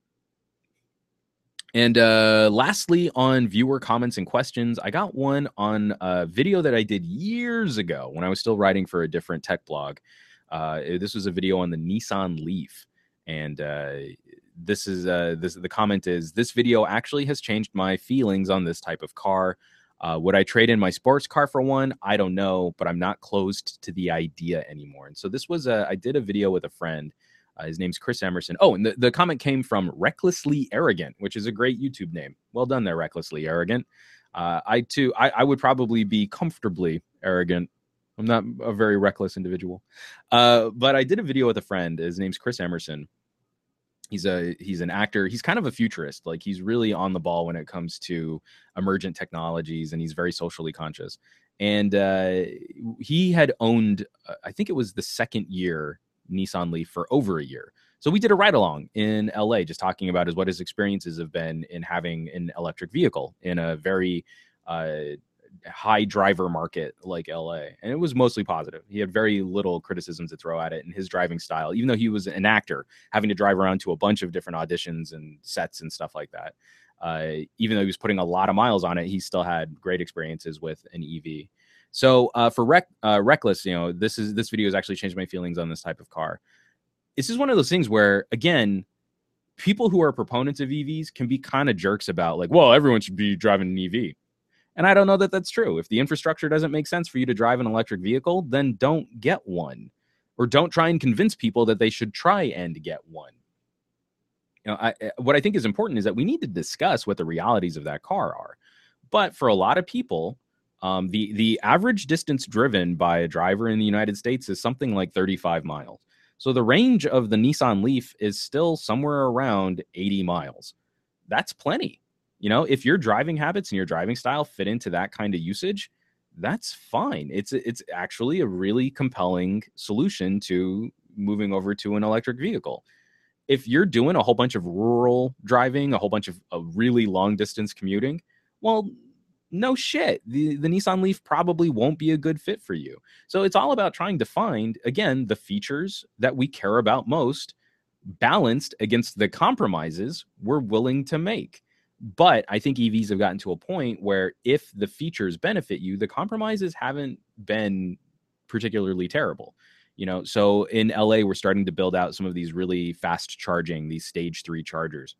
And uh, lastly, on viewer comments and questions, I got one on a video that I did years ago when I was still writing for a different tech blog. Uh, this was a video on the Nissan Leaf. And uh, this is uh, this the comment is, this video actually has changed my feelings on this type of car. Uh, would I trade in my sports car for one? I don't know, but I'm not closed to the idea anymore. And so this was a, I did a video with a friend. Uh, his name's Chris Emerson. Oh, and the, the comment came from Recklessly Arrogant, which is a great YouTube name. Well done there, Recklessly Arrogant. Uh, I, too, I, I would probably be comfortably arrogant. I'm not a very reckless individual. Uh, but I did a video with a friend. His name's Chris Emerson. He's a he's an actor. He's kind of a futurist. Like, he's really on the ball when it comes to emergent technologies, and he's very socially conscious. And uh, he had owned, uh, I think it was the second year Nissan Leaf for over a year. So we did a ride along in L A, just talking about his, what his experiences have been in having an electric vehicle in a very uh, high driver market like L A. And it was mostly positive. He had very little criticisms to throw at it. And his driving style, even though he was an actor, having to drive around to a bunch of different auditions and sets and stuff like that, uh, even though he was putting a lot of miles on it, he still had great experiences with an E V. So uh, for rec- uh, Reckless, you know, this is this video has actually changed my feelings on this type of car. This is one of those things where, again, people who are proponents of E Vs can be kind of jerks about, like, well, everyone should be driving an E V. And I don't know that that's true. If the infrastructure doesn't make sense for you to drive an electric vehicle, then don't get one, or don't try and convince people that they should try and get one. You know, I, what I think is important is that we need to discuss what the realities of that car are. But for a lot of people, Um, the, the average distance driven by a driver in the United States is something like thirty-five miles. So the range of the Nissan Leaf is still somewhere around eighty miles. That's plenty. You know, if your driving habits and your driving style fit into that kind of usage, that's fine. It's, it's actually a really compelling solution to moving over to an electric vehicle. If you're doing a whole bunch of rural driving, a whole bunch of, of really long distance commuting, well, no shit. The, the Nissan Leaf probably won't be a good fit for you. So it's all about trying to find, again, the features that we care about most, balanced against the compromises we're willing to make. But I think E Vs have gotten to a point where if the features benefit you, the compromises haven't been particularly terrible. You know, so in L A, we're starting to build out some of these really fast charging, these stage three chargers.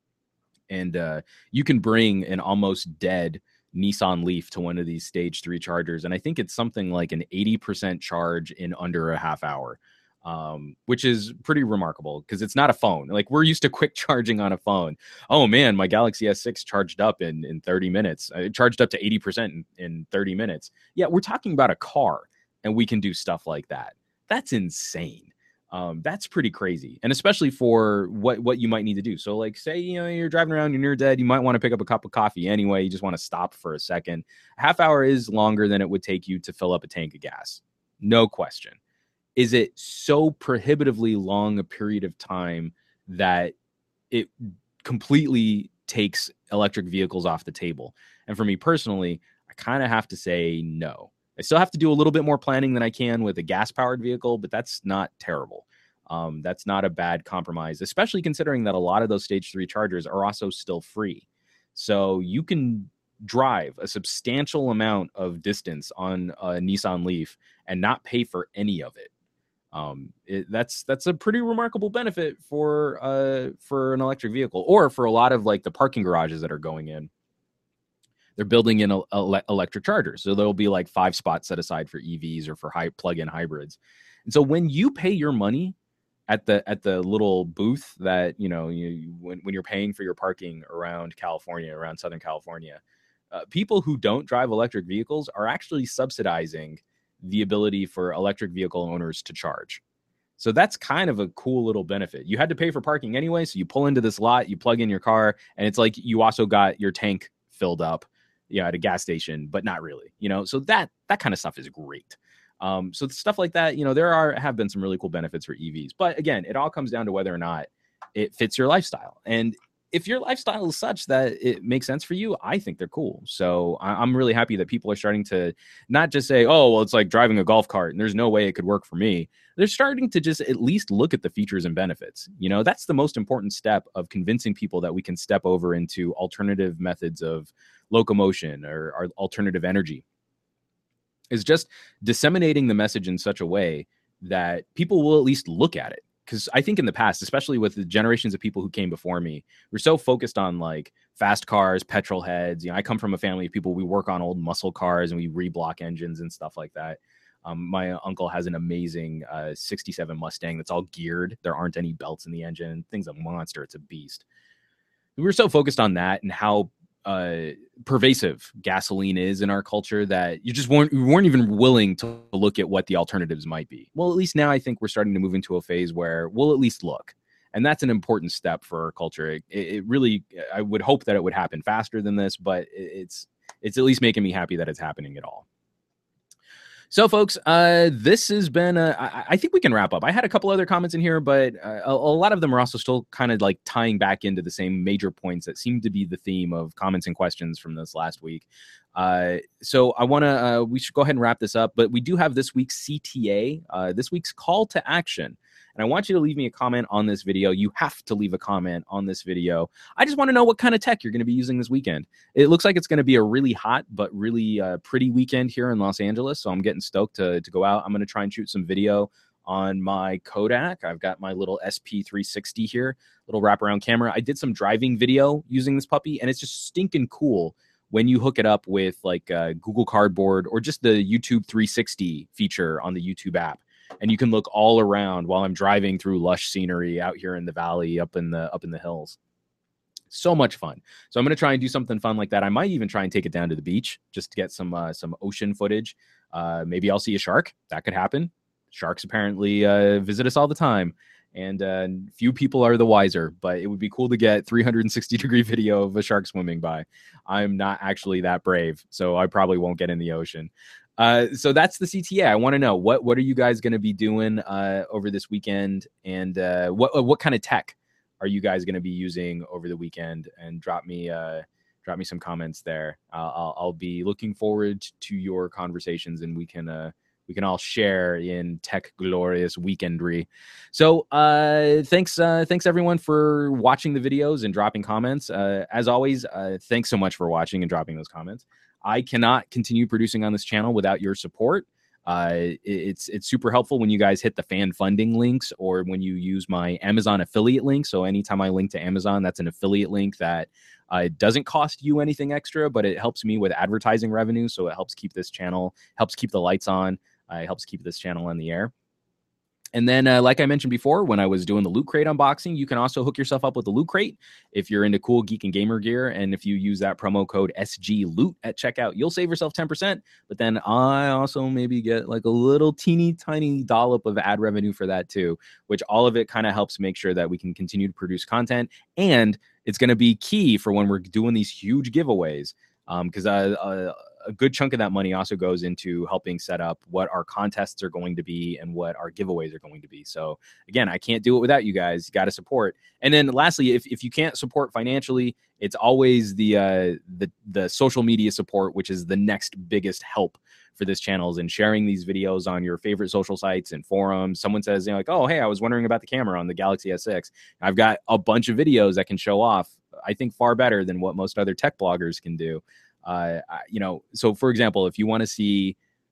And uh, you can bring an almost dead Nissan Leaf to one of these stage three chargers. And I think it's something like an eighty percent charge in under a half hour, um, which is pretty remarkable because it's not a phone. Like, we're used to quick charging on a phone. Oh man, my Galaxy S six charged up in, in thirty minutes. It charged up to eighty percent in, in thirty minutes. Yeah, we're talking about a car and we can do stuff like that. That's insane. Um, that's pretty crazy. And especially for what, what you might need to do. So like, say, you know, you're driving around, you're near dead, you might want to pick up a cup of coffee anyway. You just want to stop for a second. A half hour is longer than it would take you to fill up a tank of gas. No question. Is it so prohibitively long a period of time that it completely takes electric vehicles off the table? And for me personally, I kind of have to say no. I still have to do a little bit more planning than I can with a gas-powered vehicle, but that's not terrible. Um, that's not a bad compromise, especially considering that a lot of those stage three chargers are also still free. So you can drive a substantial amount of distance on a Nissan Leaf and not pay for any of it. Um, it, that's that's a pretty remarkable benefit for uh for an electric vehicle, or for a lot of like the parking garages that are going in. They're building in a, a, electric chargers, so there'll be like five spots set aside for E Vs or for high plug-in hybrids. And so when you pay your money at the at the little booth that you know you when, when you're paying for your parking around California, around Southern California, uh, people who don't drive electric vehicles are actually subsidizing the ability for electric vehicle owners to charge. So that's kind of a cool little benefit. You had to pay for parking anyway, so you pull into this lot, you plug in your car, and it's like you also got your tank filled up, you know, at a gas station, but not really, you know. So that that kind of stuff is great. Um, so stuff like that, you know, there are have been some really cool benefits for E Vs. But again, it all comes down to whether or not it fits your lifestyle. And if your lifestyle is such that it makes sense for you, I think they're cool. So I'm really happy that people are starting to not just say, oh, well, it's like driving a golf cart and there's no way it could work for me. They're starting to just at least look at the features and benefits. You know, that's the most important step of convincing people that we can step over into alternative methods of locomotion or, or alternative energy, is just disseminating the message in such a way that people will at least look at it. Because I think in the past, especially with the generations of people who came before me, we're so focused on like fast cars, petrol heads. You know, I come from a family of people, we work on old muscle cars and we reblock engines and stuff like that. Um, my uncle has an amazing uh, sixty-seven Mustang that's all geared. There aren't any belts in the engine. Thing's a monster. It's a beast. We were so focused on that and how uh, pervasive gasoline is in our culture that you just weren't, you weren't even willing to look at what the alternatives might be. Well, at least now I think we're starting to move into a phase where we'll at least look. And that's an important step for our culture. It, it really, I would hope that it would happen faster than this, but it's, it's at least making me happy that it's happening at all. So, folks, uh, this has been, a, I, I think we can wrap up. I had a couple other comments in here, but uh, a, a lot of them are also still kind of like tying back into the same major points that seem to be the theme of comments and questions from this last week. Uh, so I want to, uh, we should go ahead and wrap this up, but we do have this week's C T A, uh, this week's call to action. And I want you to leave me a comment on this video. You have to leave a comment on this video. I just want to know what kind of tech you're going to be using this weekend. It looks like it's going to be a really hot but really uh, pretty weekend here in Los Angeles. So I'm getting stoked to, to go out. I'm going to try and shoot some video on my Kodak. I've got my little S P three sixty here, little wraparound camera. I did some driving video using this puppy, and it's just stinking cool when you hook it up with like uh, Google Cardboard or just the YouTube three sixty feature on the YouTube app. And you can look all around while I'm driving through lush scenery out here in the valley, up in the up in the hills. So much fun. So I'm going to try and do something fun like that. I might even try and take it down to the beach just to get some uh, some ocean footage. Uh, maybe I'll see a shark. That could happen. Sharks apparently uh, visit us all the time. And uh, few people are the wiser, but it would be cool to get three hundred sixty degree video of a shark swimming by. I'm not actually that brave, so I probably won't get in the ocean. Uh, so that's the C T A. I want to know what what are you guys going to be doing uh, over this weekend, and uh, what what kind of tech are you guys going to be using over the weekend? And drop me uh, drop me some comments there. Uh, I'll I'll be looking forward to your conversations, and we can uh, we can all share in tech glorious weekendry. So uh, thanks uh, thanks everyone for watching the videos and dropping comments. Uh, as always, uh, thanks so much for watching and dropping those comments. I cannot continue producing on this channel without your support. Uh, it's it's super helpful when you guys hit the fan funding links or when you use my Amazon affiliate link. So anytime I link to Amazon, that's an affiliate link that uh, doesn't cost you anything extra, but it helps me with advertising revenue. So it helps keep this channel, helps keep the lights on, uh, it helps keep this channel on the air. And then, uh, like I mentioned before, when I was doing the Loot Crate unboxing, you can also hook yourself up with the Loot Crate if you're into cool geek and gamer gear. And if you use that promo code S G Loot at checkout, you'll save yourself ten percent. But then I also maybe get like a little teeny tiny dollop of ad revenue for that too, which all of it kind of helps make sure that we can continue to produce content. And it's going to be key for when we're doing these huge giveaways. Um, because uh, uh, a good chunk of that money also goes into helping set up what our contests are going to be and what our giveaways are going to be. So again, I can't do it without you guys. You got to support. And then lastly, if, if you can't support financially, it's always the, uh, the, the social media support, which is the next biggest help for this channel, and sharing these videos on your favorite social sites and forums. Someone says, you know, like, oh, hey, I was wondering about the camera on the Galaxy S six. I've got a bunch of videos that can show off, I think, far better than what most other tech bloggers can do. Uh, you know, so for example, if you want to see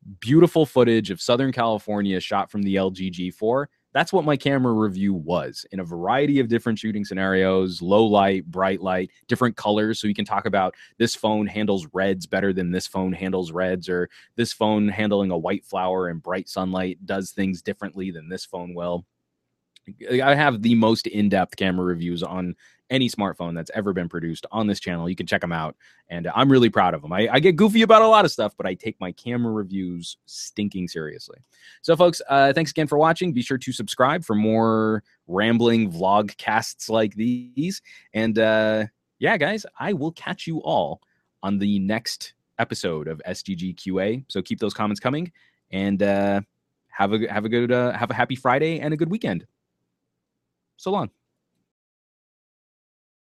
beautiful footage of Southern California shot from the L G G four. That's what my camera review was, in a variety of different shooting scenarios, low light, bright light, different colors. So you can talk about this phone handles reds better than this phone handles reds, or this phone handling a white flower in bright sunlight does things differently than this phone will. I have the most in-depth camera reviews on any smartphone that's ever been produced on this channel. You can check them out, and I'm really proud of them. I, I get goofy about a lot of stuff, but I take my camera reviews stinking seriously. So, folks, uh, thanks again for watching. Be sure to subscribe for more rambling vlog casts like these. And, uh, yeah, guys, I will catch you all on the next episode of S G G Q A. So keep those comments coming, and uh, have a have a good uh, have a happy Friday and a good weekend. So long.